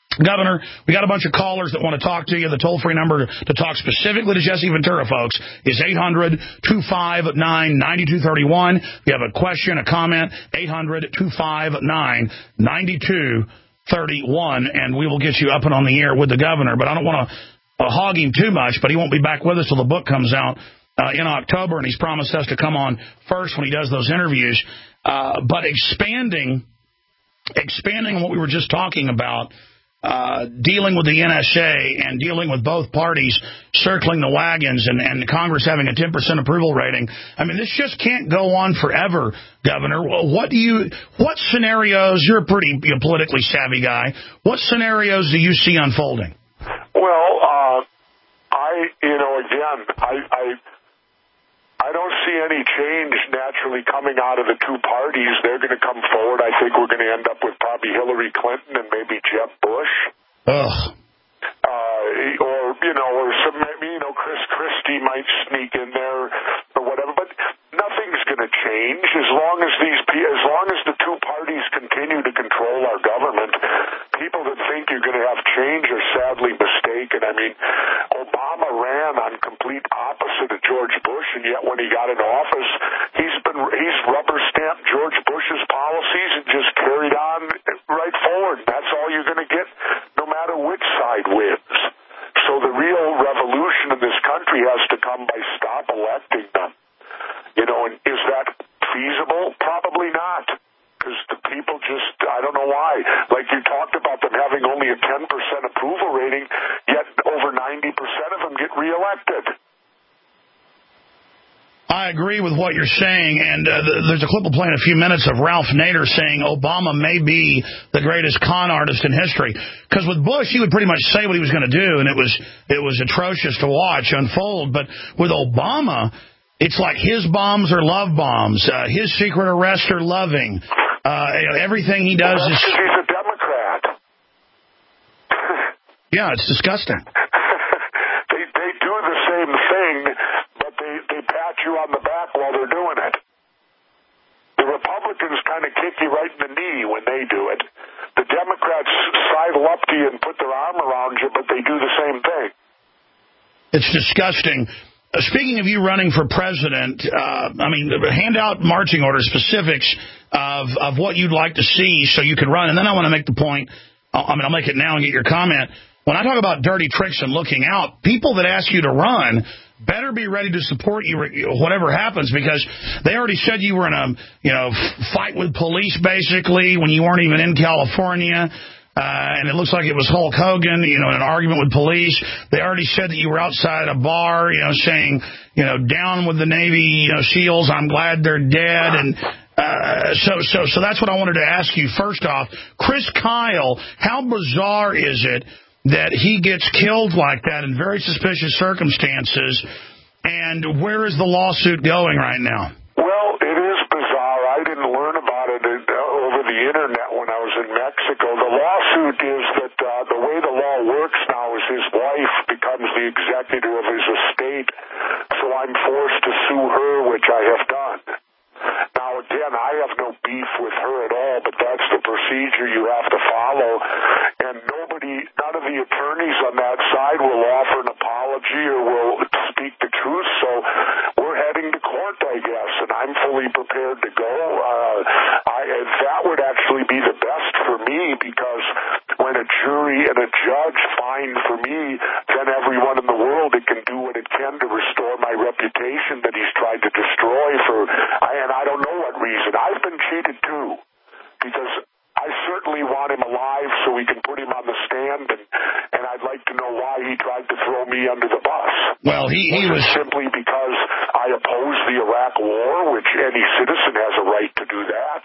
Governor, we got a bunch of callers that want to talk to you. The toll-free number to talk specifically to Jesse Ventura, folks, is eight hundred, two five nine, nine two three one. If you have a question, a comment, eight hundred, two five nine, nine two three one, and we will get you up and on the air with the governor. But I don't want to uh, hog him too much, but he won't be back with us till the book comes out uh, in October, and he's promised us to come on first when he does those interviews. Uh, but expanding, expanding on what we were just talking about, Uh, dealing with the N S A and dealing with both parties circling the wagons and, and Congress having a ten percent approval rating. I mean, this just can't go on forever, Governor. What do you, what scenarios, you're a pretty you know, politically savvy guy, what scenarios do you see unfolding? Well, uh, I, you know, again, I, I, I don't see any change naturally coming out of the two parties. They're going to come forward. I think we're going to end up with probably Hillary Clinton and maybe Jeb Bush. Ugh. Uh, or, you know, or some, maybe, you know, Chris Christie might sneak in there or whatever. But nothing's going to change as long as these, as long as the two parties continue to control our government. People that think you're going to have change are sadly mistaken. I mean, Obama ran on complete opposite of George Bush, and yet when he got in office, he's been he's rubber stamped George Bush's policies and just carried on right forward. That's all you're going to get, no matter which side wins. So the real revolution in this country has to come by stop electing them. You know, and is that feasible? Probably not. Because the people just, I don't know why. Like you talked about them having only a ten percent approval rating, yet over ninety percent of them get reelected. I agree with what you're saying, and uh, there's a clip we'll play in a few minutes of Ralph Nader saying Obama may be the greatest con artist in history. Because with Bush, he would pretty much say what he was going to do, and it was it was atrocious to watch unfold. But with Obama, it's like his bombs are love bombs. Uh, his secret arrests are loving. Uh, everything he does well, is... He's a Democrat. Yeah, it's disgusting. they they do the same thing, but they, they pat you on the back while they're doing it. The Republicans kind of kick you right in the knee when they do it. The Democrats sidle up to you and put their arm around you, but they do the same thing. It's disgusting. Uh, speaking of you running for president, uh, I mean, hand out marching orders, specifics of, of what you'd like to see so you can run. And then I want to make the point, I mean, I'll make it now and get your comment. When I talk about dirty tricks and looking out, people that ask you to run better be ready to support you whatever happens, because they already said you were in a, you know, fight with police, basically, when you weren't even in California. Uh, and it looks like it was Hulk Hogan, you know, in an argument with police. They already said that you were outside a bar, you know, saying, you know, down with the Navy, you know, SEALs, I'm glad they're dead. And uh, so, so, so that's what I wanted to ask you. First off, Chris Kyle, how bizarre is it that he gets killed like that in very suspicious circumstances? And where is the lawsuit going right now? Well, it is bizarre. I didn't learn about it over the internet when I was in Mexico. The lawsuit is that uh, the way the law works now is his wife becomes the executor of his estate, so I'm forced to sue her, which I have done. Now, again, I have no beef with her at all, but that's the procedure you have to follow, and nobody, none of the attorneys on that side will offer an apology or will speak the truth, so we're heading to court, I guess, and I'm fully prepared to go. Uh, I, that would actually be the best for me, because when a jury and a judge find for me, then everyone in the world, it can do what it can to restore my reputation that he's tried to destroy for, and I don't know what reason. I've been cheated too, because I certainly want him alive so we can put him on the stand, and, and I'd like to know why he tried to throw me under the bus. Well, he, he was... simply because I oppose the Iraq War, which any citizen has a right to do that.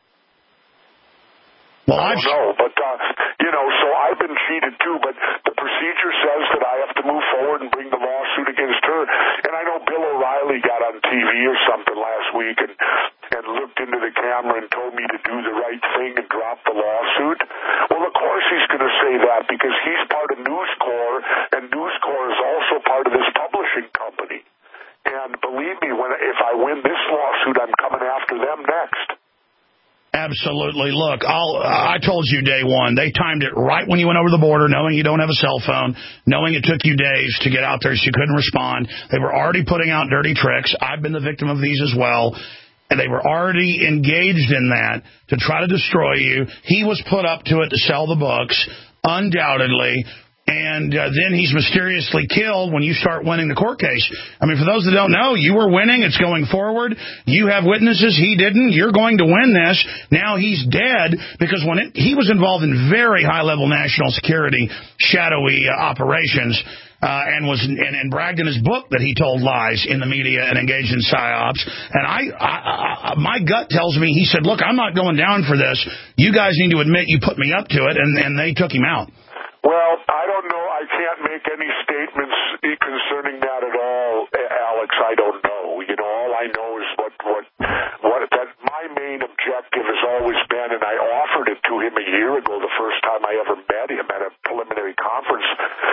Well, I I've... don't know, but, uh, you know, so I've been cheated too, but the procedure says that I have to move forward and bring the lawsuit against her. And I know Bill O'Reilly got on T V or something last week and, and looked into the camera and told me to do the right thing and drop the lawsuit. Well, of course he's going to say that, because he's part of News Corps, and News Corps is also part of this publishing company. And believe me, when if I win this lawsuit, I'm coming after them next. Absolutely. Look, I'll, I told you day one, they timed it right when you went over the border, knowing you don't have a cell phone, knowing it took you days to get out there so you couldn't respond. They were already putting out dirty tricks. I've been the victim of these as well. And they were already engaged in that to try to destroy you. He was put up to it to sell the books, undoubtedly. And uh, then he's mysteriously killed when you start winning the court case. I mean, for those that don't know, you were winning. It's going forward. You have witnesses. He didn't. You're going to win this. Now he's dead because when it, he was involved in very high-level national security, shadowy uh, operations, uh, and was and, and bragged in his book that he told lies in the media and engaged in psyops. And I, I, I, my gut tells me, he said, look, I'm not going down for this. You guys need to admit you put me up to it, and, and they took him out. Well, I don't know. I can't make any statements concerning that at all, Alex. I don't know. You know, all I know is what what what that my main objective has always been, and I offered it to him a year ago, the first time I ever met him at a preliminary conference.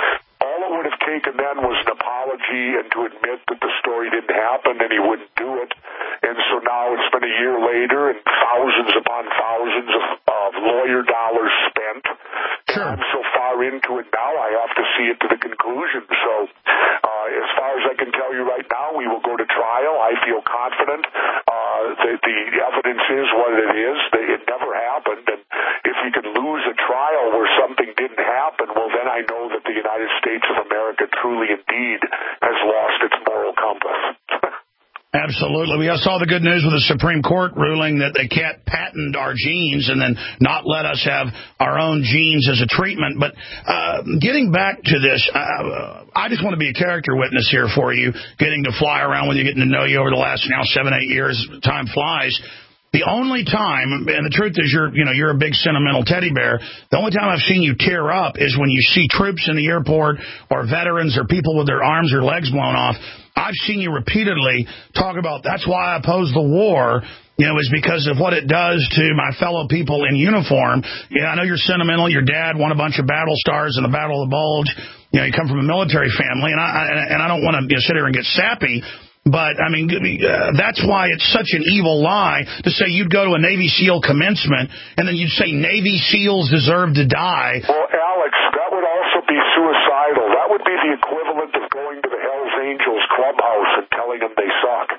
All it would have taken then was an apology and to admit that the story didn't happen, and he wouldn't do it. And so now it's been a year later, and thousands upon thousands of, of lawyer dollars spent. Sure. And I'm so far into it now, I have to see it to the conclusion. So uh, as far as I can tell you right now, we will go to trial. I feel confident uh, that the evidence is what it is. That it never happened. And if you can lose a trial where something didn't happen, well, then I know that the United States of America truly indeed has lost its moral compass. Absolutely. We saw the good news with the Supreme Court ruling that they can't patent our genes and then not let us have our own genes as a treatment. But uh, getting back to this, uh, I just want to be a character witness here for you, getting to fly around with you, getting to know you over the last now seven, eight years. Time flies. The only time, and the truth is you're, you know, you're a big sentimental teddy bear, the only time I've seen you tear up is when you see troops in the airport or veterans or people with their arms or legs blown off. I've seen you repeatedly talk about that's why I oppose the war, you know, is because of what it does to my fellow people in uniform. Yeah, I know you're sentimental. Your dad won a bunch of battle stars in the Battle of the Bulge. You know, you come from a military family, and I and I don't want to you know, sit here and get sappy. But, I mean, uh, that's why it's such an evil lie to say you'd go to a Navy SEAL commencement and then you'd say Navy SEALs deserve to die. Well, Alex, that would also be suicidal. That would be the equivalent of going to the Hells Angels clubhouse and telling them they suck.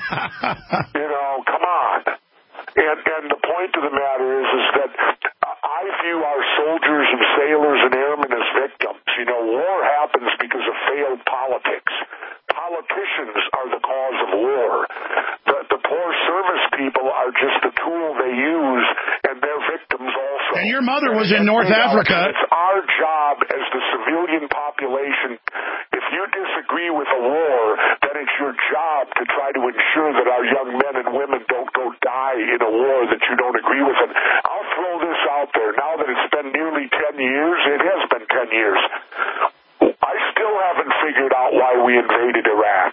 You know, come on. And and the point of the matter is, is that I view our soldiers and sailors and airmen as victims. You know, war happens because of failed politics. Politicians are the cause of war. The, the poor service people are just the tool they use, and they're victims also. And your mother was in North Africa. It's our job as the civilian population. If you disagree with a war, then it's your job to try to ensure that our young men and women don't go die in a war that you don't agree with. And I'll throw this out there. Now that it's been nearly ten years, it has been ten years. I still haven't figured out why we invaded Iraq.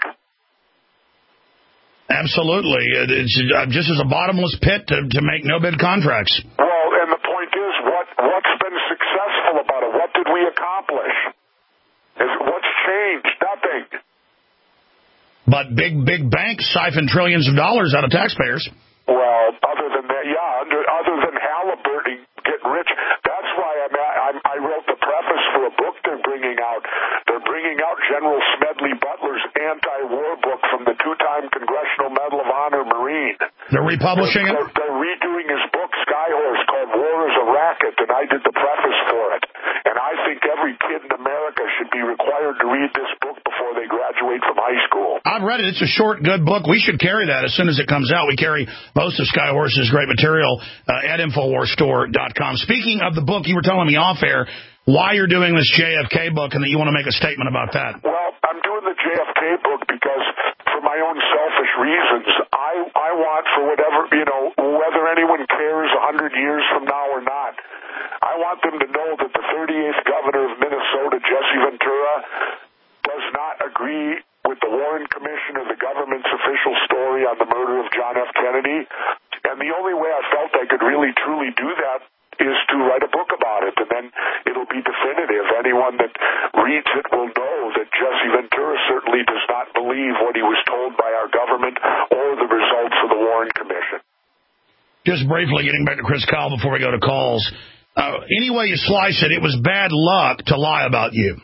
Absolutely. It's just as a bottomless pit to, to make no-bid contracts. Well, and the point is, what, what's been successful about it? What did we accomplish? Is, what's changed? Nothing. But big, big banks siphon trillions of dollars out of taxpayers. Well, other than that, yeah, under, other than Halliburton getting rich, that's why I'm, I'm, I wrote the preface for a book they're bringing out. They're bringing out General Smedley Butler's anti-war book from the two-time Congressional Medal of Honor Marine. They're republishing they're, it? They're, they're redoing his book, Skyhorse, called War is a Racket, and I did the preface for it. And I think every kid in America should be required to read this book before they graduate from high school. I've read it. It's a short, good book. We should carry that as soon as it comes out. We carry most of Skyhorse's great material uh, at Infowars Store dot com. Speaking of the book, you were telling me off air why you're doing this J F K book and that you want to make a statement about that. Well, I'm doing the J F K book because for my own selfish reasons, I, I want for whatever, you know, whether anyone cares one hundred years from now or not, I want them to know that the thirty-eighth governor of Minnesota, Jesse Ventura, does not agree with the Warren Commission or the government's official story on the murder of John F. Kennedy. And the only way I felt I could really, truly do that is to write a book about it, and then it'll be definitive. Anyone that reads it will know that Jesse Ventura certainly does not believe what he was told by our government or the results of the Warren Commission. Just briefly, getting back to Chris Kyle before we go to calls. Uh, any way you slice it, it was bad luck to lie about you.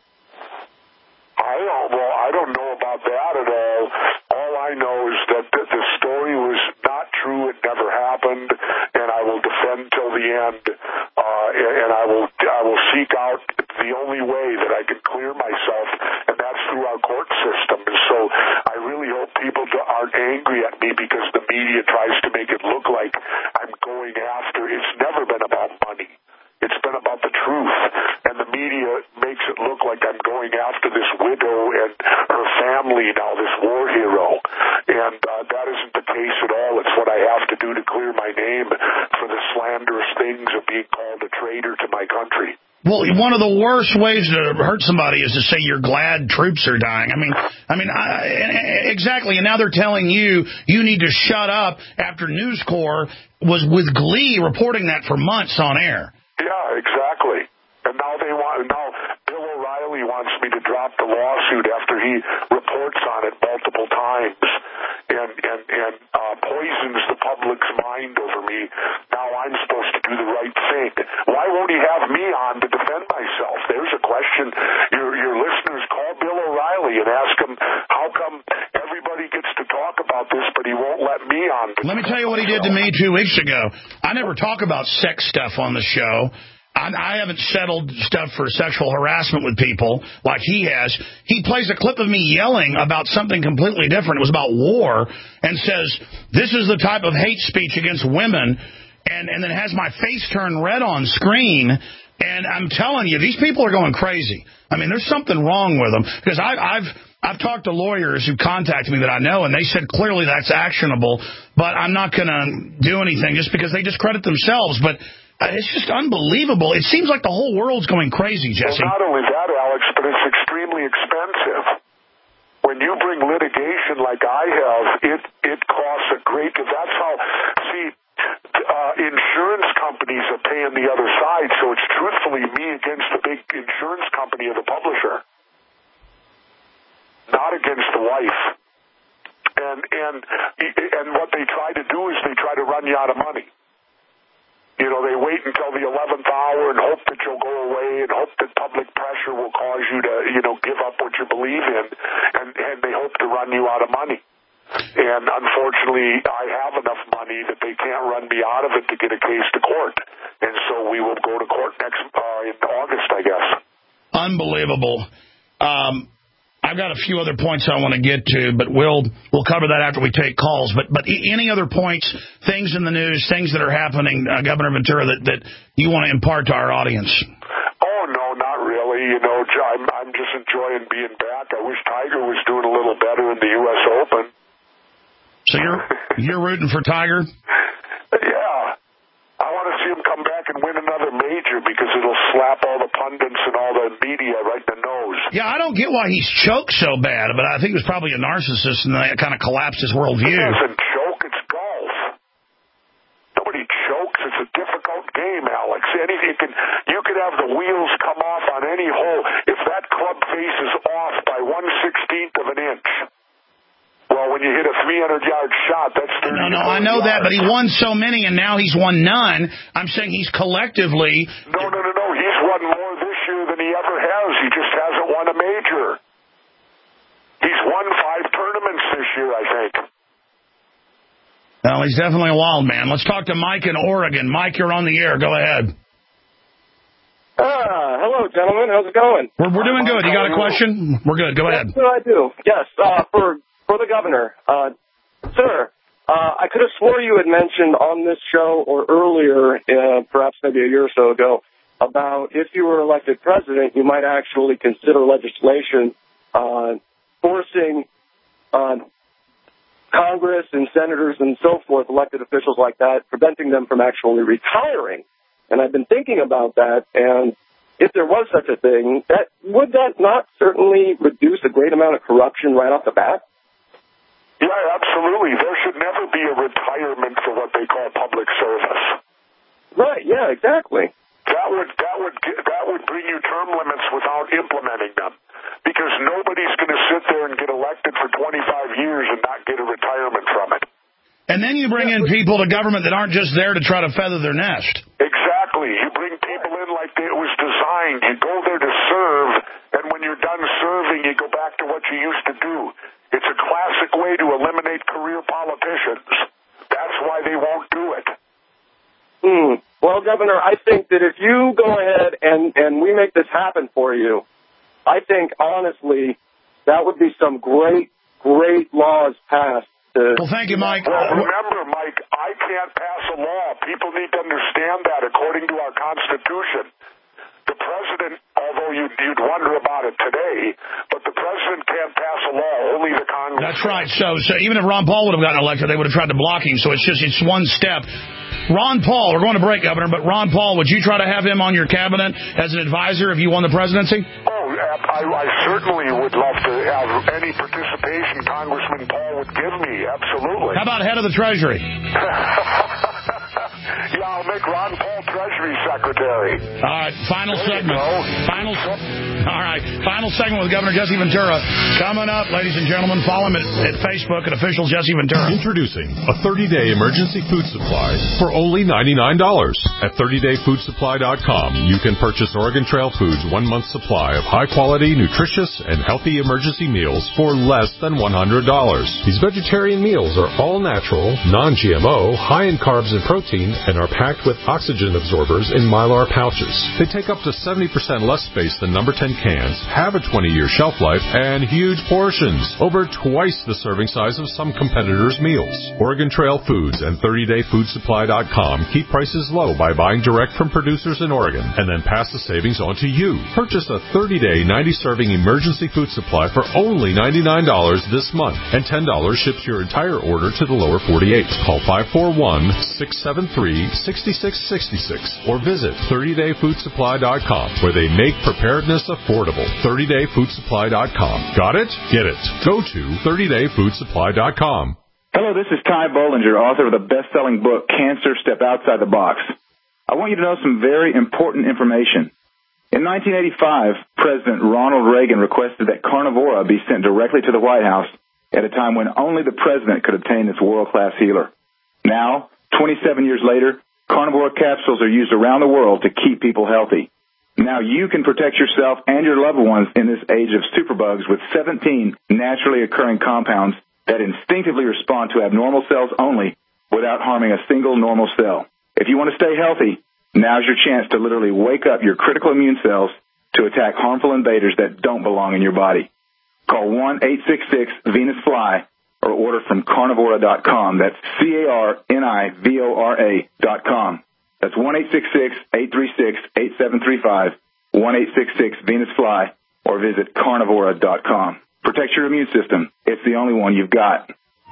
I don't, well, I don't know about that at all. All I know is that the, the story was not true. It never happened, and I will defend till the end. Uh, and, and I will, I will seek out the only way that I can clear myself, and that's through our court system. And so I really hope people aren't angry at me because the media tries to make it look like I'm going after. It's never been about money. It's been about the truth, and the media makes it look like I'm going after this widow and her family now, this war hero, and uh, that isn't the case at all. It's what I have to do to clear my name for the slanderous things of being called a traitor to my country. Well, one of the worst ways to hurt somebody is to say you're glad troops are dying. I mean, I mean, I, exactly. And now they're telling you you need to shut up after News Corps was with glee reporting that for months on air. Yeah, exactly. And now they want. Now Bill O'Reilly wants me to drop the lawsuit after he reports on it multiple times, and and and uh, poisons the public's mind over me. Now I'm supposed to do the right thing. Why won't he have me on to defend myself? There's a question. Your your listeners, call Bill O'Reilly and ask him how come everybody gets to talk about this, but he won't let me on. Let me tell you what he did to me two weeks ago. I never talk about sex stuff on the show. I, I haven't settled stuff for sexual harassment with people like he has. He plays a clip of me yelling about something completely different. It was about war, and says, this is the type of hate speech against women, and, and then has my face turned red on screen. And I'm telling you, these people are going crazy. I mean, there's something wrong with them. Because I, I've I've talked to lawyers who contacted me that I know, and they said clearly that's actionable, but I'm not going to do anything just because they discredit themselves. But it's just unbelievable. It seems like the whole world's going crazy, Jesse. Well, not only that, Alex, but it's extremely expensive. When you bring litigation like I have, it it costs a great deal. That's how, see, uh, insurance companies are paying the other side, so it's truthfully me against the big insurance company or the publisher, not against the wife. And, and, and what they try to do is they try to run you out of money. You know, they wait until the eleventh hour and hope that you'll go away and hope that public pressure will cause you to, you know, give up what you believe in, and, and they hope to run you out of money. And unfortunately, I have enough money that they can't run me out of it to get a case to court. And so we will go to court next uh, in August, I guess. Unbelievable. Um, I've got a few other points I want to get to, but we'll we'll cover that after we take calls. But but any other points, things in the news, things that are happening, uh, Governor Ventura, that, that you want to impart to our audience? Oh, no, not really. You know, I'm, I'm just enjoying being back. I wish Tiger was doing a little better in the U S Open. So you're you're rooting for Tiger? Yeah. I want to see him come back and win another major because it'll slap all the pundits and all the media right in the nose. Yeah, I don't get why he's choked so bad, but I think it was probably a narcissist and that kind of collapsed his worldview. It doesn't choke, it's golf. Nobody chokes. It's a difficult game, Alex. Anything can, you could have the wheels come off on any hole. If that club face is off by one sixteenth of an inch, well, when you hit a three hundred yard shot, that's thirty No, no, I know yards. that, but he won so many, and now he's won none. I'm saying he's collectively... No, no, no, no. He's won more this year than he ever has. He just hasn't won a major. He's won five tournaments this year, I think. Well, he's definitely a wild man. Let's talk to Mike in Oregon. Mike, you're on the air. Go ahead. Ah, hello, gentlemen. How's it going? We're, we're doing good. You got a question? We're good. Go ahead. That's what I do. Yes, uh, for... For the governor, uh, sir, uh, I could have swore you had mentioned on this show or earlier, uh, perhaps maybe a year or so ago, about if you were elected president, you might actually consider legislation uh, forcing uh, Congress and senators and so forth, elected officials like that, preventing them from actually retiring. And I've been thinking about that, and if there was such a thing, that would that not certainly reduce a great amount of corruption right off the bat? Yeah, absolutely. There should never be a retirement for what they call public service. Right. Yeah. Exactly. That would that would that would bring you term limits without implementing them, because nobody's going to sit there and get elected for twenty-five years and not get a retirement from it. And then you bring in people to government that aren't just there to try to feather their nest. Exactly. You bring people in like it was designed. You go there to serve, and when you're done serving, you go back to what you used to do. It's a classic way to eliminate career politicians. That's why they won't do it. Hmm. Well, Governor, I think that if you go ahead and, and we make this happen for you, I think, honestly, that would be some great, great laws passed. To well, thank you, Mike. Well, remember, Mike, I can't pass a law. People need to understand that according to our Constitution. The president, although you'd, you'd wonder about it today, but the president can't pass a law. Only the Congress. That's right. So, so even if Ron Paul would have gotten elected, they would have tried to block him. So it's just it's one step. Ron Paul, we're going to break, Governor, but Ron Paul, would you try to have him on your cabinet as an advisor if you won the presidency? Oh, I, I certainly would love to have any participation Congressman Paul would give me. Absolutely. How about head of the Treasury? Yeah, I'll make Ron Paul Treasury Secretary. All right, final there segment. Final. All right, final segment with Governor Jesse Ventura coming up, ladies and gentlemen. Follow him at, at Facebook at official Jesse Ventura. Introducing a thirty-day emergency food supply for only ninety-nine dollars at thirty day food supply dot com. You can purchase Oregon Trail Foods one month supply of high quality, nutritious, and healthy emergency meals for less than one hundred dollars. These vegetarian meals are all natural, non G M O, high in carbs and protein, and are packed with oxygen absorbers in Mylar pouches. They take up to seventy percent less space than number ten cans, have a twenty year shelf life, and huge portions, over twice the serving size of some competitors' meals. Oregon Trail Foods and thirty day food supply dot com keep prices low by buying direct from producers in Oregon and then pass the savings on to you. Purchase a thirty day, ninety serving emergency food supply for only ninety-nine dollars this month, and ten dollars ships your entire order to the lower forty-eight. Call five four one, six seven three, six six six six or visit thirty day food supply dot com, where they make preparedness affordable. thirty day food supply dot com. Got it? Get it. Go to thirty day food supply dot com. Hello, this is Ty Bollinger, author of the best-selling book, Cancer, Step Outside the Box. I want you to know some very important information. In nineteen eighty-five, President Ronald Reagan requested that Carnivora be sent directly to the White House at a time when only the president could obtain this world-class healer. Now, twenty-seven years later, Carnivora capsules are used around the world to keep people healthy. Now you can protect yourself and your loved ones in this age of superbugs with seventeen naturally occurring compounds that instinctively respond to abnormal cells only without harming a single normal cell. If you want to stay healthy, now's your chance to literally wake up your critical immune cells to attack harmful invaders that don't belong in your body. Call one eight six six Venus Fly or order from carnivora dot com. That's C A R N I V O R A dot com. That's one eight six six, eight three six, eight seven three five, one eight six six Venus Fly, or visit carnivora dot com. Protect your immune system. It's the only one you've got.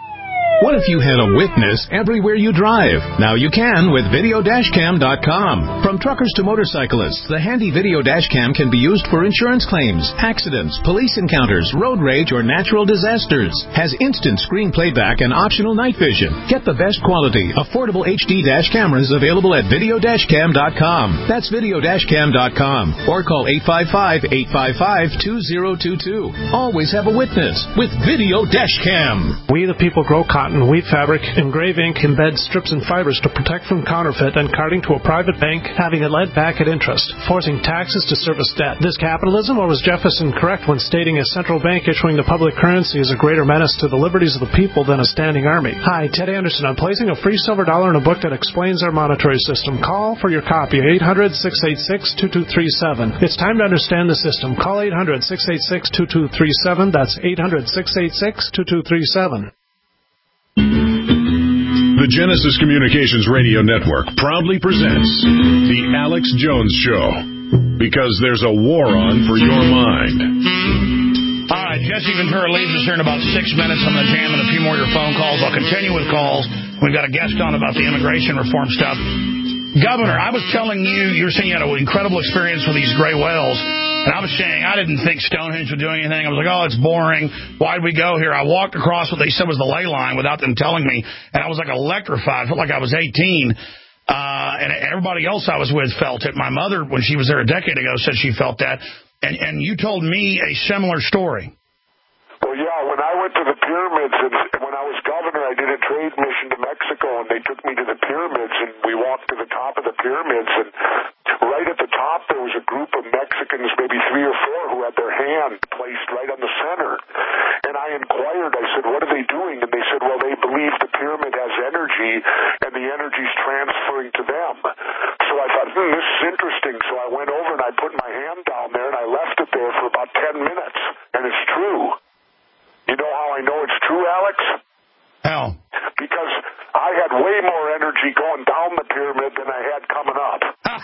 What if you had a witness everywhere you drive? Now you can with video dash cam dot com. From truckers to motorcyclists, the handy video dash cam can be used for insurance claims, accidents, police encounters, road rage, or natural disasters. Has instant screen playback and optional night vision. Get the best quality, affordable H D dash cameras available at video dash cam dot com. That's video dash cam dot com. Or call eight five five, eight five five, two zero two two. Always have a witness with Video Dash Cam. We the people grow cotton, wheat fabric, engrave ink, embed strips and fibers to protect from counterfeit and carting to a private bank, having it led back at interest, forcing taxes to service debt. This capitalism, or was Jefferson correct when stating a central bank issuing the public currency is a greater menace to the liberties of the people than a standing army? Hi, Ted Anderson. I'm placing a free silver dollar in a book that explains our monetary system. Call for your copy, eight hundred, six eight six, two two three seven. It's time to understand the system. Call eight hundred, six eight six, two two three seven. That's eight hundred, six eight six, two two three seven. The Genesis Communications Radio Network proudly presents The Alex Jones Show, because there's a war on for your mind. All right, Jesse Ventura leaves us here in about six minutes. I'm going to jam in a few more of your phone calls. I'll continue with calls. We've got a guest on about the immigration reform stuff. Governor, I was telling you, you were saying you had an incredible experience with these gray whales. And I was saying I didn't think Stonehenge would do anything. I was like, oh, it's boring. Why'd we go here? I walked across what they said was the ley line without them telling me, and I was like electrified. I felt like I was eighteen. Uh, and everybody else I was with felt it. My mother, when she was there a decade ago, said she felt that. And, and you told me a similar story. Well, yeah, when I went went to the pyramids, and when I was governor, I did a trade mission to Mexico, and they took me to the pyramids, and we walked to the top of the pyramids, and right at the top there was a group of Mexicans, maybe three or four, who had their hand placed right on the center. And I inquired, I said, what are they doing? And they said, well, they believe the pyramid has energy, and the energy's transferring to them. So I thought, hmm, this is interesting. So I went over and I put my hand down there, and I left it there for about ten minutes. And it's true. You know how I know it's true, Alex? How? Because I had way more energy going down the pyramid than I had coming up.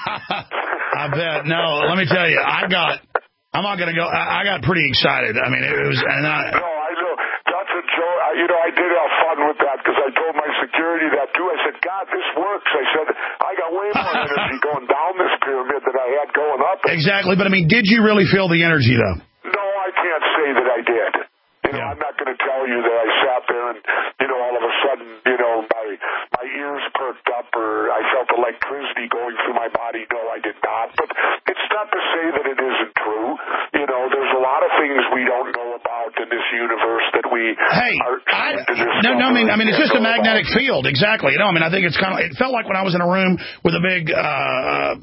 I bet. No, let me tell you, I got, I'm not going to go, I, I got pretty excited. I mean, it was, and I... No, I know. That's a joke. I, you know, I did have fun with that because I told my security that too. I said, God, this works. I said, I got way more energy going down this pyramid than I had going up it. Exactly. But, I mean, did you really feel the energy, though? No, I can't say that I did. You know, yeah. I'm not going to tell you that I sat there and, you know, all of a sudden, you know, my my ears perked up or I felt electricity going through my body. No, I did not. But it's not to say that it isn't true. You know, there's a lot of things we don't know about in this universe that we hey, are I, no, no, I mean, I mean, it's just a magnetic about. field. Exactly. You know, I mean, I think it's kind of, it felt like when I was in a room with a big, uh,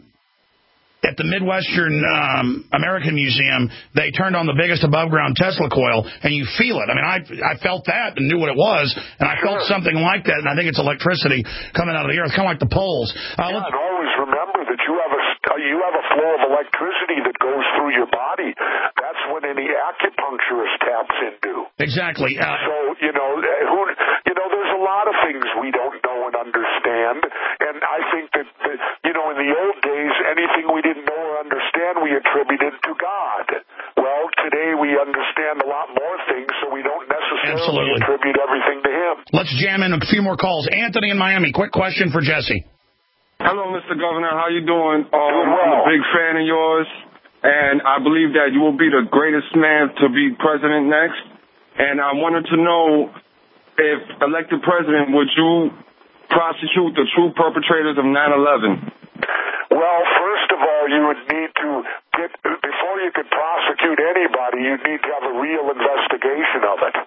at the Midwestern um, American Museum, they turned on the biggest above-ground Tesla coil, and you feel it. I mean, I I felt that and knew what it was, and I felt something like that, and I think it's electricity coming out of the earth, kind of like the poles. Uh, yeah, and always remember that you have a you have a flow of electricity that goes through your body. That's what any acupuncturist taps into. Exactly. Uh, so, you know, who, you know, there's a lot of things we don't know and understand, and I think that, that you know, in the old days, anything we didn't know or understand, we attributed to God. Well, today we understand a lot more things, so we don't necessarily Absolutely. attribute everything to Him. Let's jam in a few more calls. Anthony in Miami, quick question for Jesse. Hello, Mister Governor. How you doing? Um, doing well. I'm a big fan of yours, and I believe that you will be the greatest man to be president next. And I wanted to know, if elected president, would you prosecute the true perpetrators of nine eleven? Well, first of all, you would need to get, before you could prosecute anybody, you'd need to have a real investigation of it.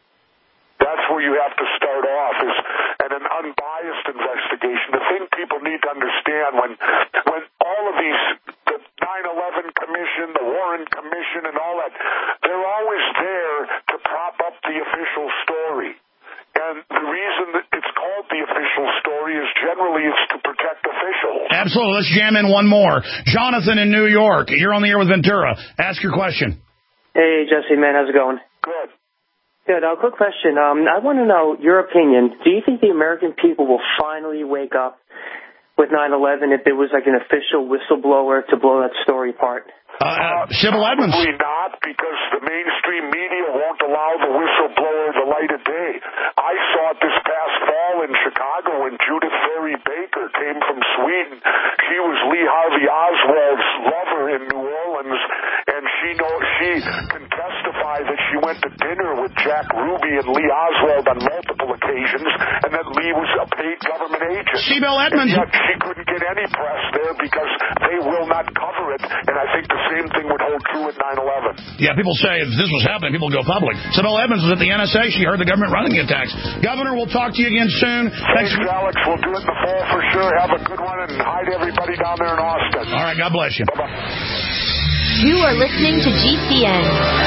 That's where you have to start off, is and an unbiased investigation. The thing people need to understand, when when all of these, the nine eleven Commission, the Warren Commission, and all that, they're always there to prop up the official story. And the reason that it's called the official story is generally it's to protect officials. Absolutely. Let's jam in one more. Jonathan in New York. You're on the air with Ventura. Ask your question. Hey, Jesse, man. How's it going? Good. Good. A uh, quick question. Um, I want to know your opinion. Do you think the American people will finally wake up with nine eleven if there was like an official whistleblower to blow that story apart? Uh, uh, Sybil Edmonds. Probably not, because the mainstream media won't allow the whistleblower the light of day. I saw it this past fall in Chicago when Judith Ferry Baker came from Sweden. She was Lee Harvey Oswald's lover in New Orleans, and she know she can testify that she went to dinner with Jack Ruby and Lee Oswald on multiple occasions, and that Lee was a paid government agent. Sybil Edmonds. And yet she couldn't get any press there because they will not cover it, and I think the same thing would hold true at nine eleven. Yeah, people say if this was happening, people go public. Sybil Edmonds was at the N S A. She heard the government running the attacks. Governor, we'll talk to you again soon. Thanks, Thanks Alex. We'll do it in the fall for sure. Have a good one, and hi to everybody down there in Austin. All right, God bless you. Bye-bye. You are listening to G C N.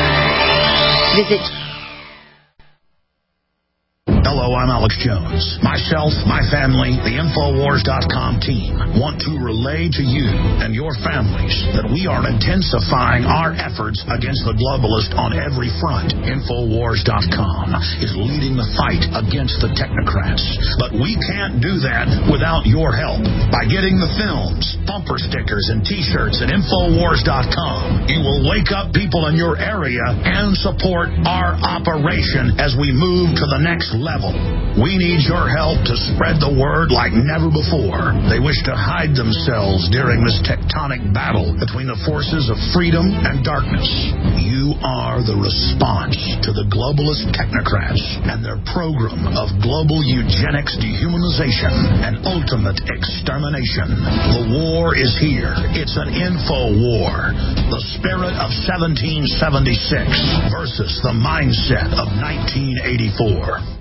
Visit Hello, I'm Alex Jones. Myself, my family, the Infowars dot com team want to relay to you and your families that we are intensifying our efforts against the globalist on every front. Infowars dot com is leading the fight against the technocrats. But we can't do that without your help. By getting the films, bumper stickers, and T-shirts at Infowars dot com, you will wake up people in your area and support our operation as we move to the next level. level. We need your help to spread the word like never before. They wish to hide themselves during this tectonic battle between the forces of freedom and darkness. You are the response to the globalist technocrats and their program of global eugenics, dehumanization, and ultimate extermination. The war is here. It's an info war. The spirit of seventeen seventy-six versus the mindset of nineteen eighty-four.